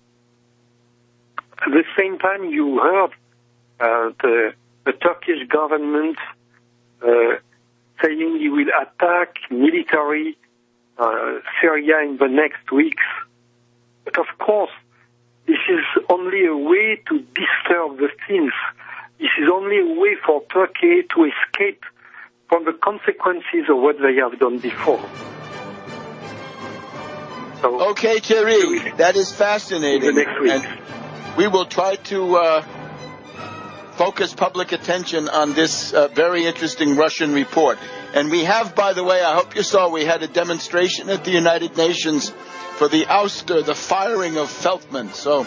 At the same time, you heard uh, the, the Turkish government uh, saying he will attack military uh, Syria in the next weeks. But of course, this is only a way to disturb the things. This is only a way for Turkey to escape from the consequences of what they have done before. So, okay, Thierry, that is fascinating. The next week. And we will try to uh, focus public attention on this uh, very interesting Russian report. And we have, by the way, I hope you saw, we had a demonstration at the United Nations for the ouster, the firing of Feltman. So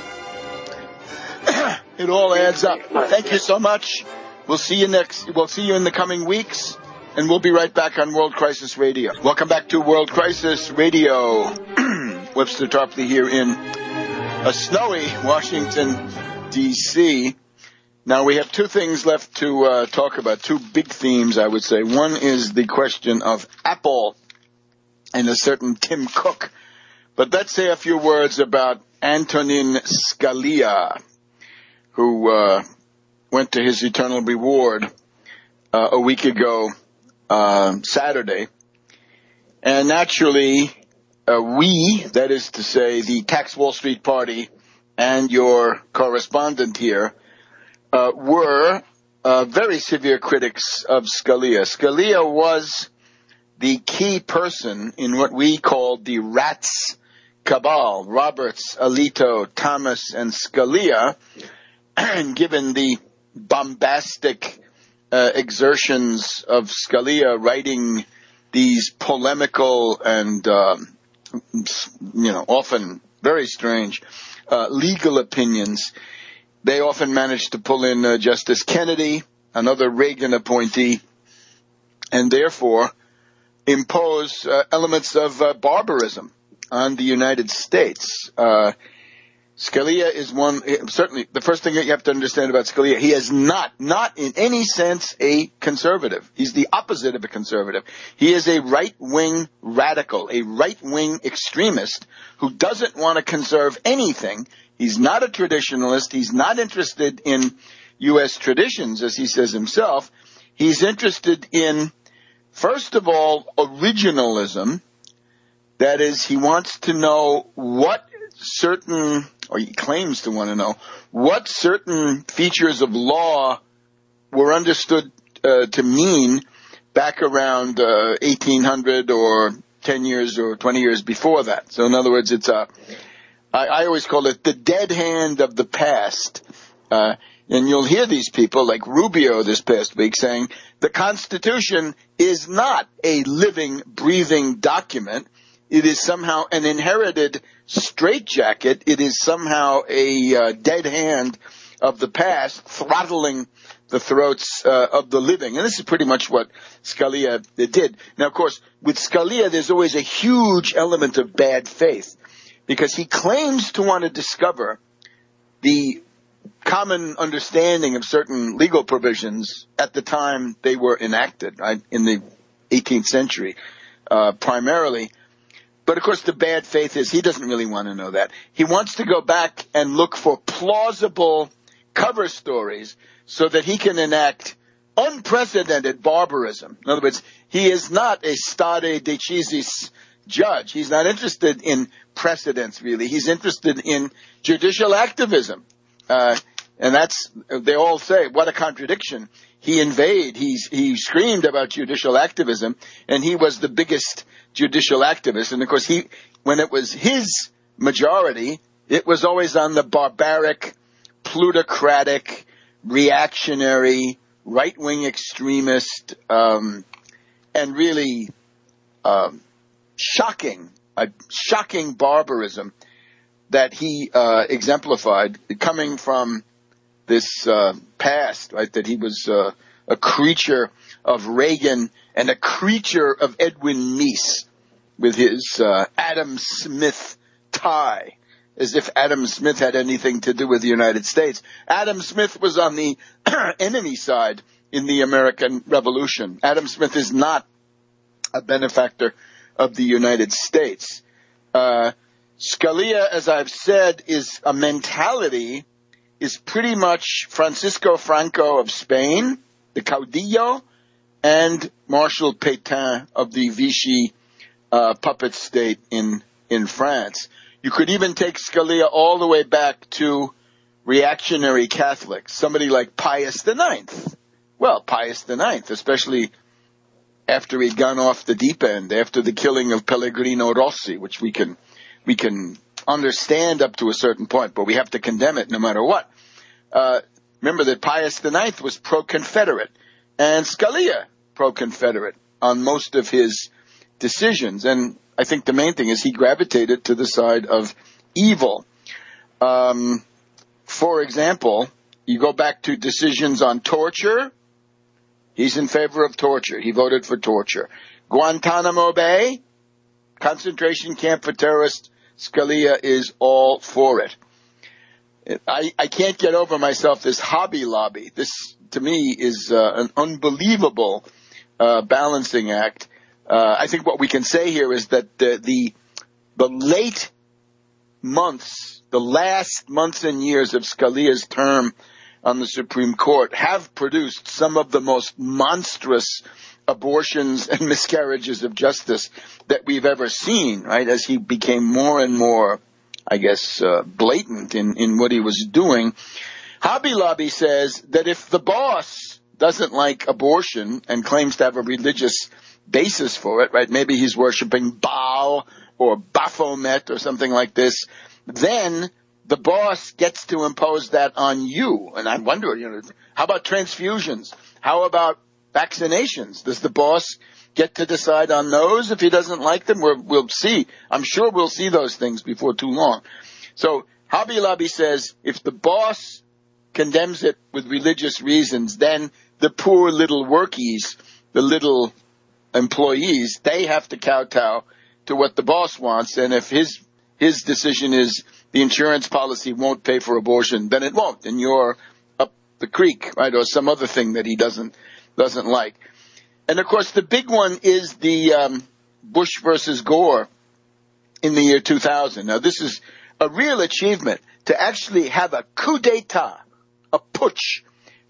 it all adds up. Thank you so much. We'll see you next. We'll see you in the coming weeks, and we'll be right back on World Crisis Radio. Welcome back to World Crisis Radio. Webster Tarpley here in a snowy Washington, D C Now we have two things left to uh, talk about, two big themes, I would say. One is the question of Apple and a certain Tim Cook. But let's say a few words about Antonin Scalia, who uh, went to his eternal reward uh, a week ago, uh, Saturday. And naturally, uh, we, that is to say, the Tax Wall Street Party and your correspondent here, uh, were uh, very severe critics of Scalia. Scalia was the key person in what we called the Rats Cabal, Roberts, Alito, Thomas, and Scalia, and given the bombastic uh, exertions of Scalia writing these polemical and, uh, you know, often very strange uh, legal opinions, they often managed to pull in uh, Justice Kennedy, another Reagan appointee, and therefore impose uh, elements of uh, barbarism on the United States. Uh, Scalia is one, certainly the first thing that you have to understand about Scalia, he is not, not in any sense a conservative. He's the opposite of a conservative. He is a right-wing radical, a right-wing extremist who doesn't want to conserve anything. He's not a traditionalist. He's not interested in U S traditions, as he says himself. He's interested in, first of all, originalism. That is, he wants to know what certain, or he claims to want to know, what certain features of law were understood uh, to mean back around uh, eighteen hundred or ten years or twenty years before that. So in other words, it's a, I, I always call it the dead hand of the past. Uh, and you'll hear these people like Rubio this past week saying the Constitution is not a living, breathing document. It is somehow an inherited straitjacket. It is somehow a uh, dead hand of the past, throttling the throats uh, of the living. And this is pretty much what Scalia did. Now, of course, with Scalia, there's always a huge element of bad faith, because he claims to want to discover the common understanding of certain legal provisions at the time they were enacted, right, in the eighteenth century, uh, primarily. But, of course, the bad faith is he doesn't really want to know that. He wants to go back and look for plausible cover stories so that he can enact unprecedented barbarism. In other words, he is not a stare decisis judge. He's not interested in precedents, really. He's interested in judicial activism. Uh, and that's, they all say, what a contradiction. He invade, he's, he screamed about judicial activism, and he was the biggest judicial activist. And of course, he, when it was his majority, it was always on the barbaric, plutocratic, reactionary, right-wing extremist, um, and really, um, shocking, a shocking barbarism that he, uh, exemplified, coming from this, uh, past, right, that he was, uh, a creature of Reagan and a creature of Edwin Meese with his, uh, Adam Smith tie, as if Adam Smith had anything to do with the United States. Adam Smith was on the enemy side in the American Revolution. Adam Smith is not a benefactor of the United States. Uh, Scalia, as I've said, is a mentality, is pretty much Francisco Franco of Spain, the caudillo, and Marshal Pétain of the Vichy uh, puppet state in, in France. You could even take Scalia all the way back to reactionary Catholics, somebody like Pius the Ninth. Well, Pius the Ninth, especially after he'd gone off the deep end, after the killing of Pellegrino Rossi, which we can we can understand up to a certain point, but we have to condemn it no matter what. Uh, remember that Pius the Ninth was pro-Confederate, and Scalia pro-Confederate on most of his decisions. And I think the main thing is he gravitated to the side of evil. Um, for example, you go back to decisions on torture. He's in favor of torture. He voted for torture. Guantanamo Bay, concentration camp for terrorists, Scalia is all for it. I, I can't get over myself this Hobby Lobby. This, to me, is uh, an unbelievable uh, balancing act. Uh, I think what we can say here is that the, the the late months, the last months and years of Scalia's term on the Supreme Court have produced some of the most monstrous abortions and miscarriages of justice that we've ever seen, right, as he became more and more, I guess, uh, blatant in, in what he was doing. Hobby Lobby says that if the boss doesn't like abortion and claims to have a religious basis for it, right, maybe he's worshiping Baal or Baphomet or something like this, then the boss gets to impose that on you. And I wonder, you know, how about transfusions? How about vaccinations? Does the boss get to decide on those if he doesn't like them? We're, we'll see. I'm sure we'll see those things before too long. So Hobby Lobby says if the boss condemns it with religious reasons, then the poor little workies, the little employees, they have to kowtow to what the boss wants. And if his his decision is the insurance policy won't pay for abortion, then it won't. And you're up the creek, right, or some other thing that he doesn't doesn't like. And, of course, the big one is the um, Bush versus Gore in the year two thousand. Now, this is a real achievement to actually have a coup d'etat, a putsch,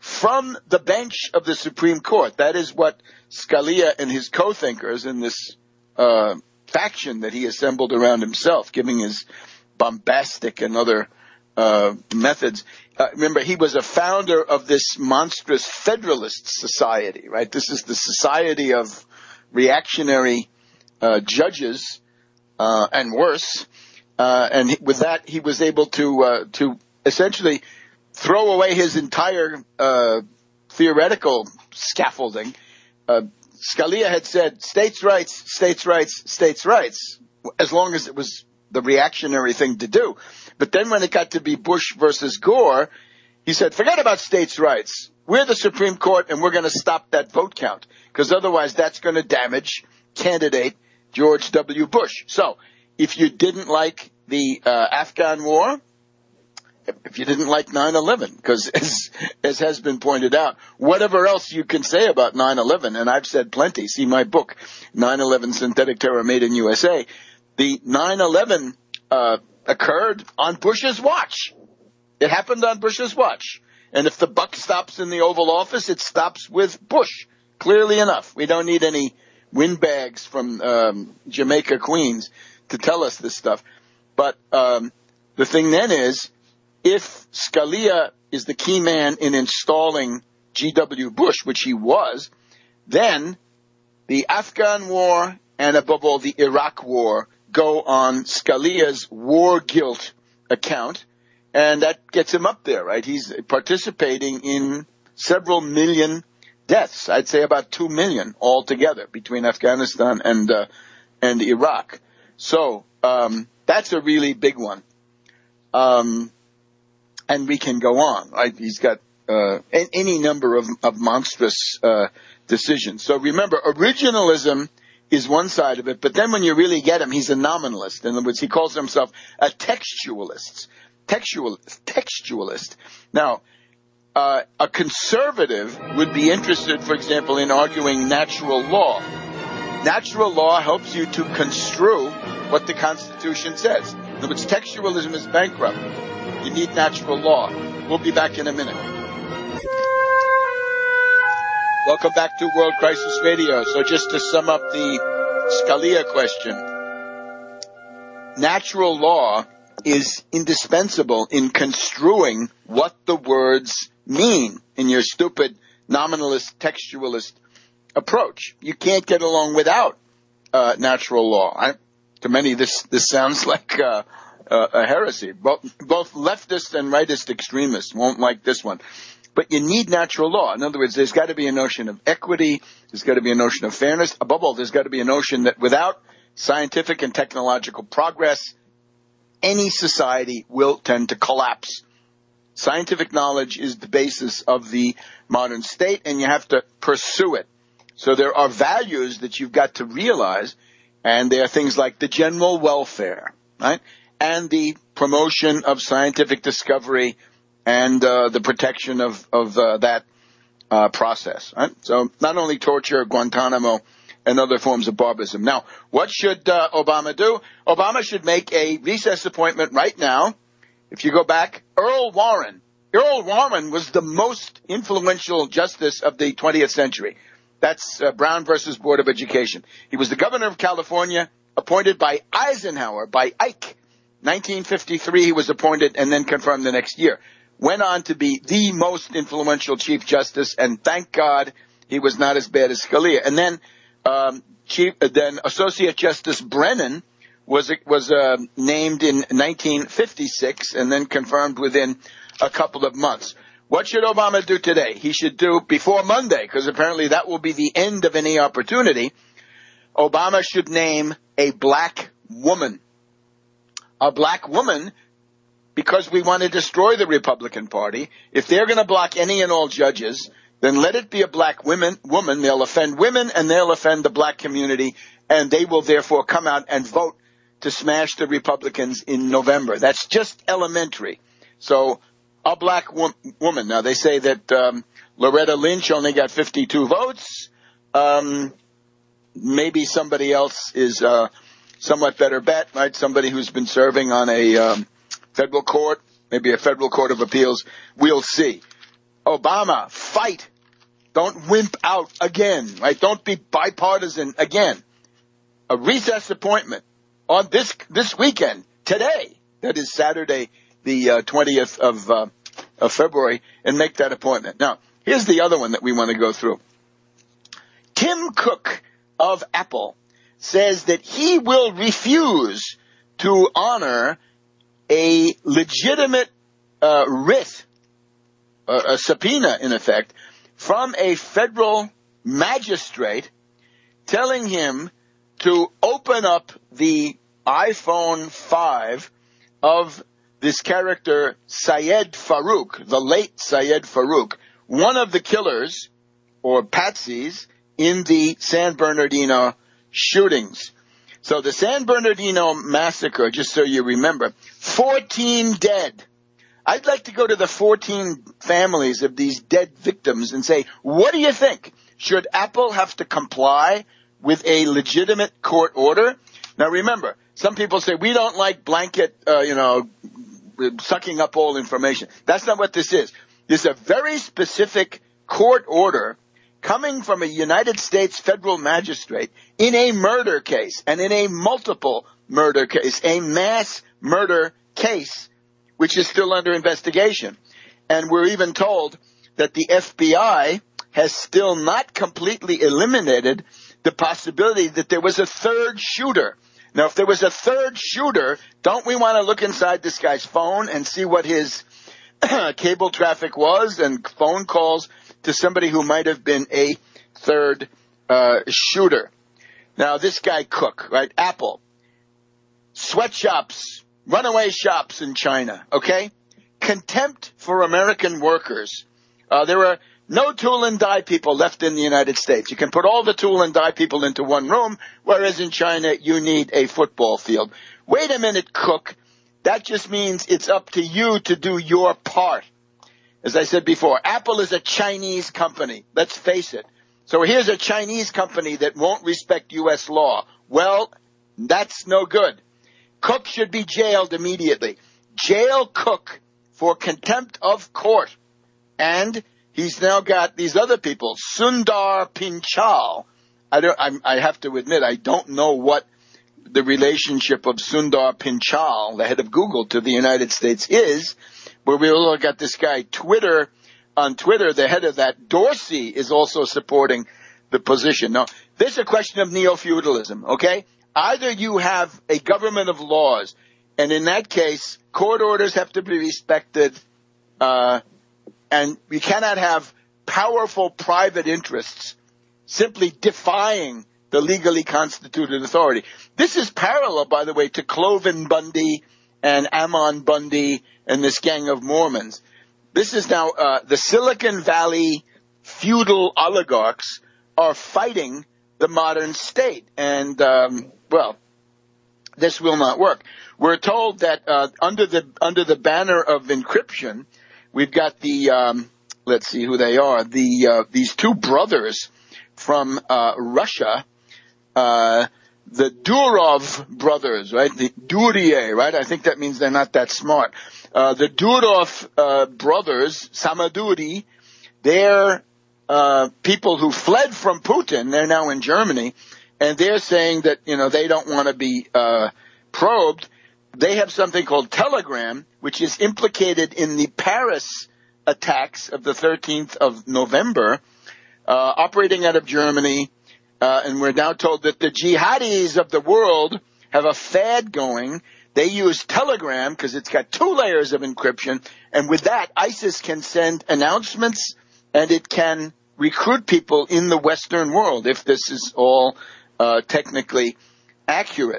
from the bench of the Supreme Court. That is what Scalia and his co-thinkers in this uh, faction that he assembled around himself, giving his bombastic and other uh, methods. Uh, remember, he was a founder of this monstrous Federalist Society, right? This is the society of reactionary uh, judges uh, and worse. Uh, and he, with that, he was able to uh, to essentially throw away his entire uh, theoretical scaffolding. Uh, Scalia had said, states' rights, states' rights, states' rights, as long as it was the reactionary thing to do. But then when it got to be Bush versus Gore, he said, forget about states' rights. We're the Supreme Court, and we're going to stop that vote count, because otherwise that's going to damage candidate George W. Bush. So if you didn't like the uh, Afghan war, if you didn't like nine eleven, because as, as has been pointed out, whatever else you can say about nine eleven, and I've said plenty, see my book, nine eleven Synthetic Terror Made in U S A, the nine eleven uh, occurred on Bush's watch. It happened on Bush's watch. And if the buck stops in the Oval Office, it stops with Bush, clearly enough. We don't need any windbags from um, Jamaica, Queens, to tell us this stuff. But um, the thing then is, if Scalia is the key man in installing G W. Bush, which he was, then the Afghan war and above all the Iraq war go on Scalia's war guilt account, and that gets him up there, right? He's participating in several million deaths. I'd say about two million altogether between Afghanistan and uh, and Iraq. So um, that's a really big one. Um, and we can go on, right? He's got uh, any number of, of monstrous uh, decisions. So remember, originalism is one side of it, but then when you really get him, he's a nominalist. In other words, he calls himself a textualist. Textual, textualist. Now, uh, a conservative would be interested, for example, in arguing natural law. Natural law helps you to construe what the Constitution says. In other words, textualism is bankrupt. You need natural law. We'll be back in a minute. Welcome back to World Crisis Radio. So just to sum up the Scalia question, natural law is indispensable in construing what the words mean in your stupid nominalist textualist approach. You can't get along without uh, natural law. I, to many, this this sounds like uh, uh, a heresy. Both, both leftist and rightist extremists won't like this one. But you need natural law. In other words, there's got to be a notion of equity. There's got to be a notion of fairness. Above all, there's got to be a notion that without scientific and technological progress, any society will tend to collapse. Scientific knowledge is the basis of the modern state, and you have to pursue it. So there are values that you've got to realize, and there are things like the general welfare, right? And the promotion of scientific discovery and uh, the protection of, of uh, that uh, process, right? So not only torture, Guantanamo, and other forms of barbarism. Now, what should uh, Obama do? Obama should make a recess appointment right now. If you go back, Earl Warren. Earl Warren was the most influential justice of the twentieth century. That's uh, Brown versus Board of Education. He was the governor of California, appointed by Eisenhower, by Ike. nineteen fifty-three, he was appointed and then confirmed the next year. Went on to be the most influential Chief Justice, and thank God he was not as bad as Scalia. And then Um, Chief, uh, then Associate Justice Brennan was was uh, named in nineteen fifty-six and then confirmed within a couple of months. What should Obama do today? He should do before Monday, because apparently that will be the end of any opportunity. Obama should name a black woman. A black woman, because we want to destroy the Republican Party. If they're going to block any and all judges, then let it be a black women, woman. They'll offend women and they'll offend the black community, and they will therefore come out and vote to smash the Republicans in November. That's just elementary. So a black wo- woman. Now, they say that um, Loretta Lynch only got fifty-two votes. Um, maybe somebody else is a somewhat better bet, right? Somebody who's been serving on a um, federal court, maybe a federal court of appeals. We'll see. Obama, fight. Don't wimp out again, right? Don't be bipartisan again. A recess appointment on this this weekend, today, that is Saturday, the uh, twentieth of, uh, of February, and make that appointment. Now, here's the other one that we want to go through. Tim Cook of Apple says that he will refuse to honor a legitimate uh, writ, uh, a subpoena in effect, from a federal magistrate telling him to open up the iPhone five of this character Syed Farook, the late Syed Farook, one of the killers or patsies in the San Bernardino shootings. So the San Bernardino massacre, just so you remember, fourteen dead. I'd like to go to the fourteen families of these dead victims and say, what do you think? Should Apple have to comply with a legitimate court order? Now remember, some people say, we don't like blanket, uh, you know, sucking up all information. That's not what this is. This is a very specific court order coming from a United States federal magistrate in a murder case, and in a multiple murder case, a mass murder case, which is still under investigation. And we're even told that the F B I has still not completely eliminated the possibility that there was a third shooter. Now, if there was a third shooter, don't we want to look inside this guy's phone and see what his cable traffic was and phone calls to somebody who might have been a third uh, shooter? Now, this guy Cook, right, Apple, sweatshops, runaway shops in China, okay? Contempt for American workers. Uh, there are no tool and die people left in the United States. You can put all the tool and die people into one room, whereas in China you need a football field. Wait a minute, Cook. That just means it's up to you to do your part. As I said before, Apple is a Chinese company. Let's face it. So here's a Chinese company that won't respect U S law. Well, that's no good. Cook should be jailed immediately. Jail Cook for contempt of court. And he's now got these other people, Sundar Pichai. I don't. I, I have to admit, I don't know what the relationship of Sundar Pichai, the head of Google, to the United States is. But we also got this guy Twitter on Twitter. The head of that, Dorsey, is also supporting the position. Now, this is a question of neo-feudalism. Okay, either you have a government of laws, and in that case, court orders have to be respected. Uh, And we cannot have powerful private interests simply defying the legally constituted authority. This is parallel, by the way, to Cloven Bundy and Ammon Bundy and this gang of Mormons. This is now uh, the Silicon Valley feudal oligarchs are fighting the modern state. And, um, well, this will not work. We're told that uh, under the under the banner of encryption, we've got the, um, let's see who they are, the uh, these two brothers from uh, Russia, uh, the Durov brothers, right? The Durie, right? I think that means they're not that smart. Uh, the Durov uh, brothers, Samaduri, they're uh, people who fled from Putin. They're now in Germany, and they're saying that, you know, they don't want to be uh, probed. They have something called Telegram, which is implicated in the Paris attacks of the thirteenth of November, uh, operating out of Germany. Uh, and we're now told that the jihadis of the world have a fad going. They use Telegram because it's got two layers of encryption. And with that, ISIS can send announcements and it can recruit people in the Western world if this is all uh, technically accurate.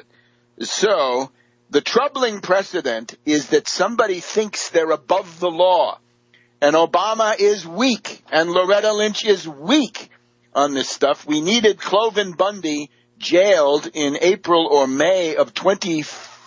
So the troubling precedent is that somebody thinks they're above the law. And Obama is weak and Loretta Lynch is weak on this stuff. We needed Cloven Bundy jailed in April or May of twenty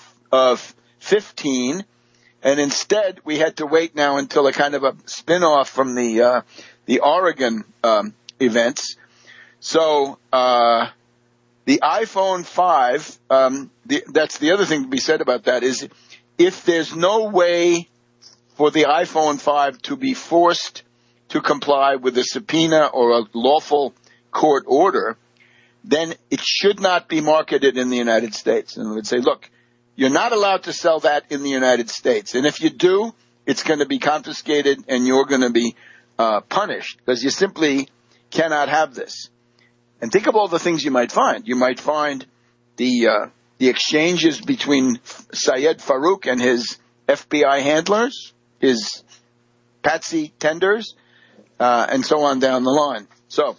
fifteen, and instead we had to wait now until a kind of a spin-off from the uh, the Oregon um, events. So uh, the iPhone five, um, the, that's the other thing to be said about that, is if there's no way for the iPhone five to be forced to comply with a subpoena or a lawful court order, then it should not be marketed in the United States. And it would say, look, you're not allowed to sell that in the United States. And if you do, it's going to be confiscated and you're going to be uh, punished because you simply cannot have this. And think of all the things you might find. You might find the uh, the exchanges between Syed Farook and his F B I handlers, his patsy tenders, uh, and so on down the line. So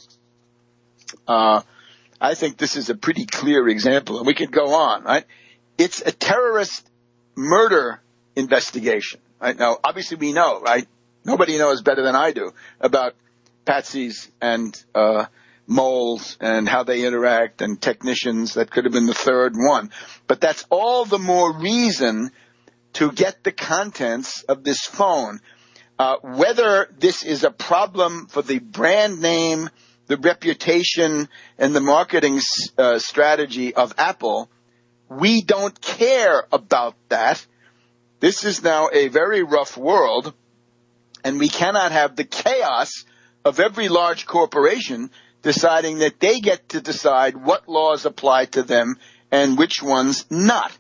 uh, I think this is a pretty clear example, and we could go on, right? It's a terrorist murder investigation, right? Now, obviously we know, right? Nobody knows better than I do about patsies and uh moles and how they interact and technicians. That could have been the third one. But that's all the more reason to get the contents of this phone. Uh, whether this is a problem for the brand name, the reputation, and the marketing uh, strategy of Apple, we don't care about that. This is now a very rough world, and we cannot have the chaos of every large corporation deciding that they get to decide what laws apply to them and which ones not.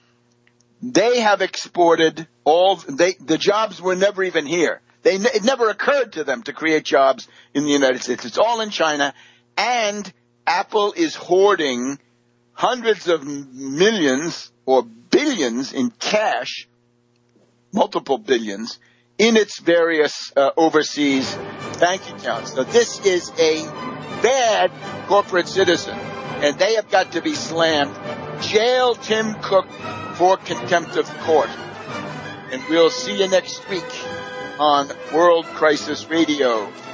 They have exported all, they, the jobs were never even here. They, it never occurred to them to create jobs in the United States. It's all in China, and Apple is hoarding hundreds of millions or billions in cash, multiple billions, in its various uh, overseas bank accounts. So this is a bad corporate citizen, and they have got to be slammed. Jail Tim Cook for contempt of court. And we'll see you next week on World Crisis Radio.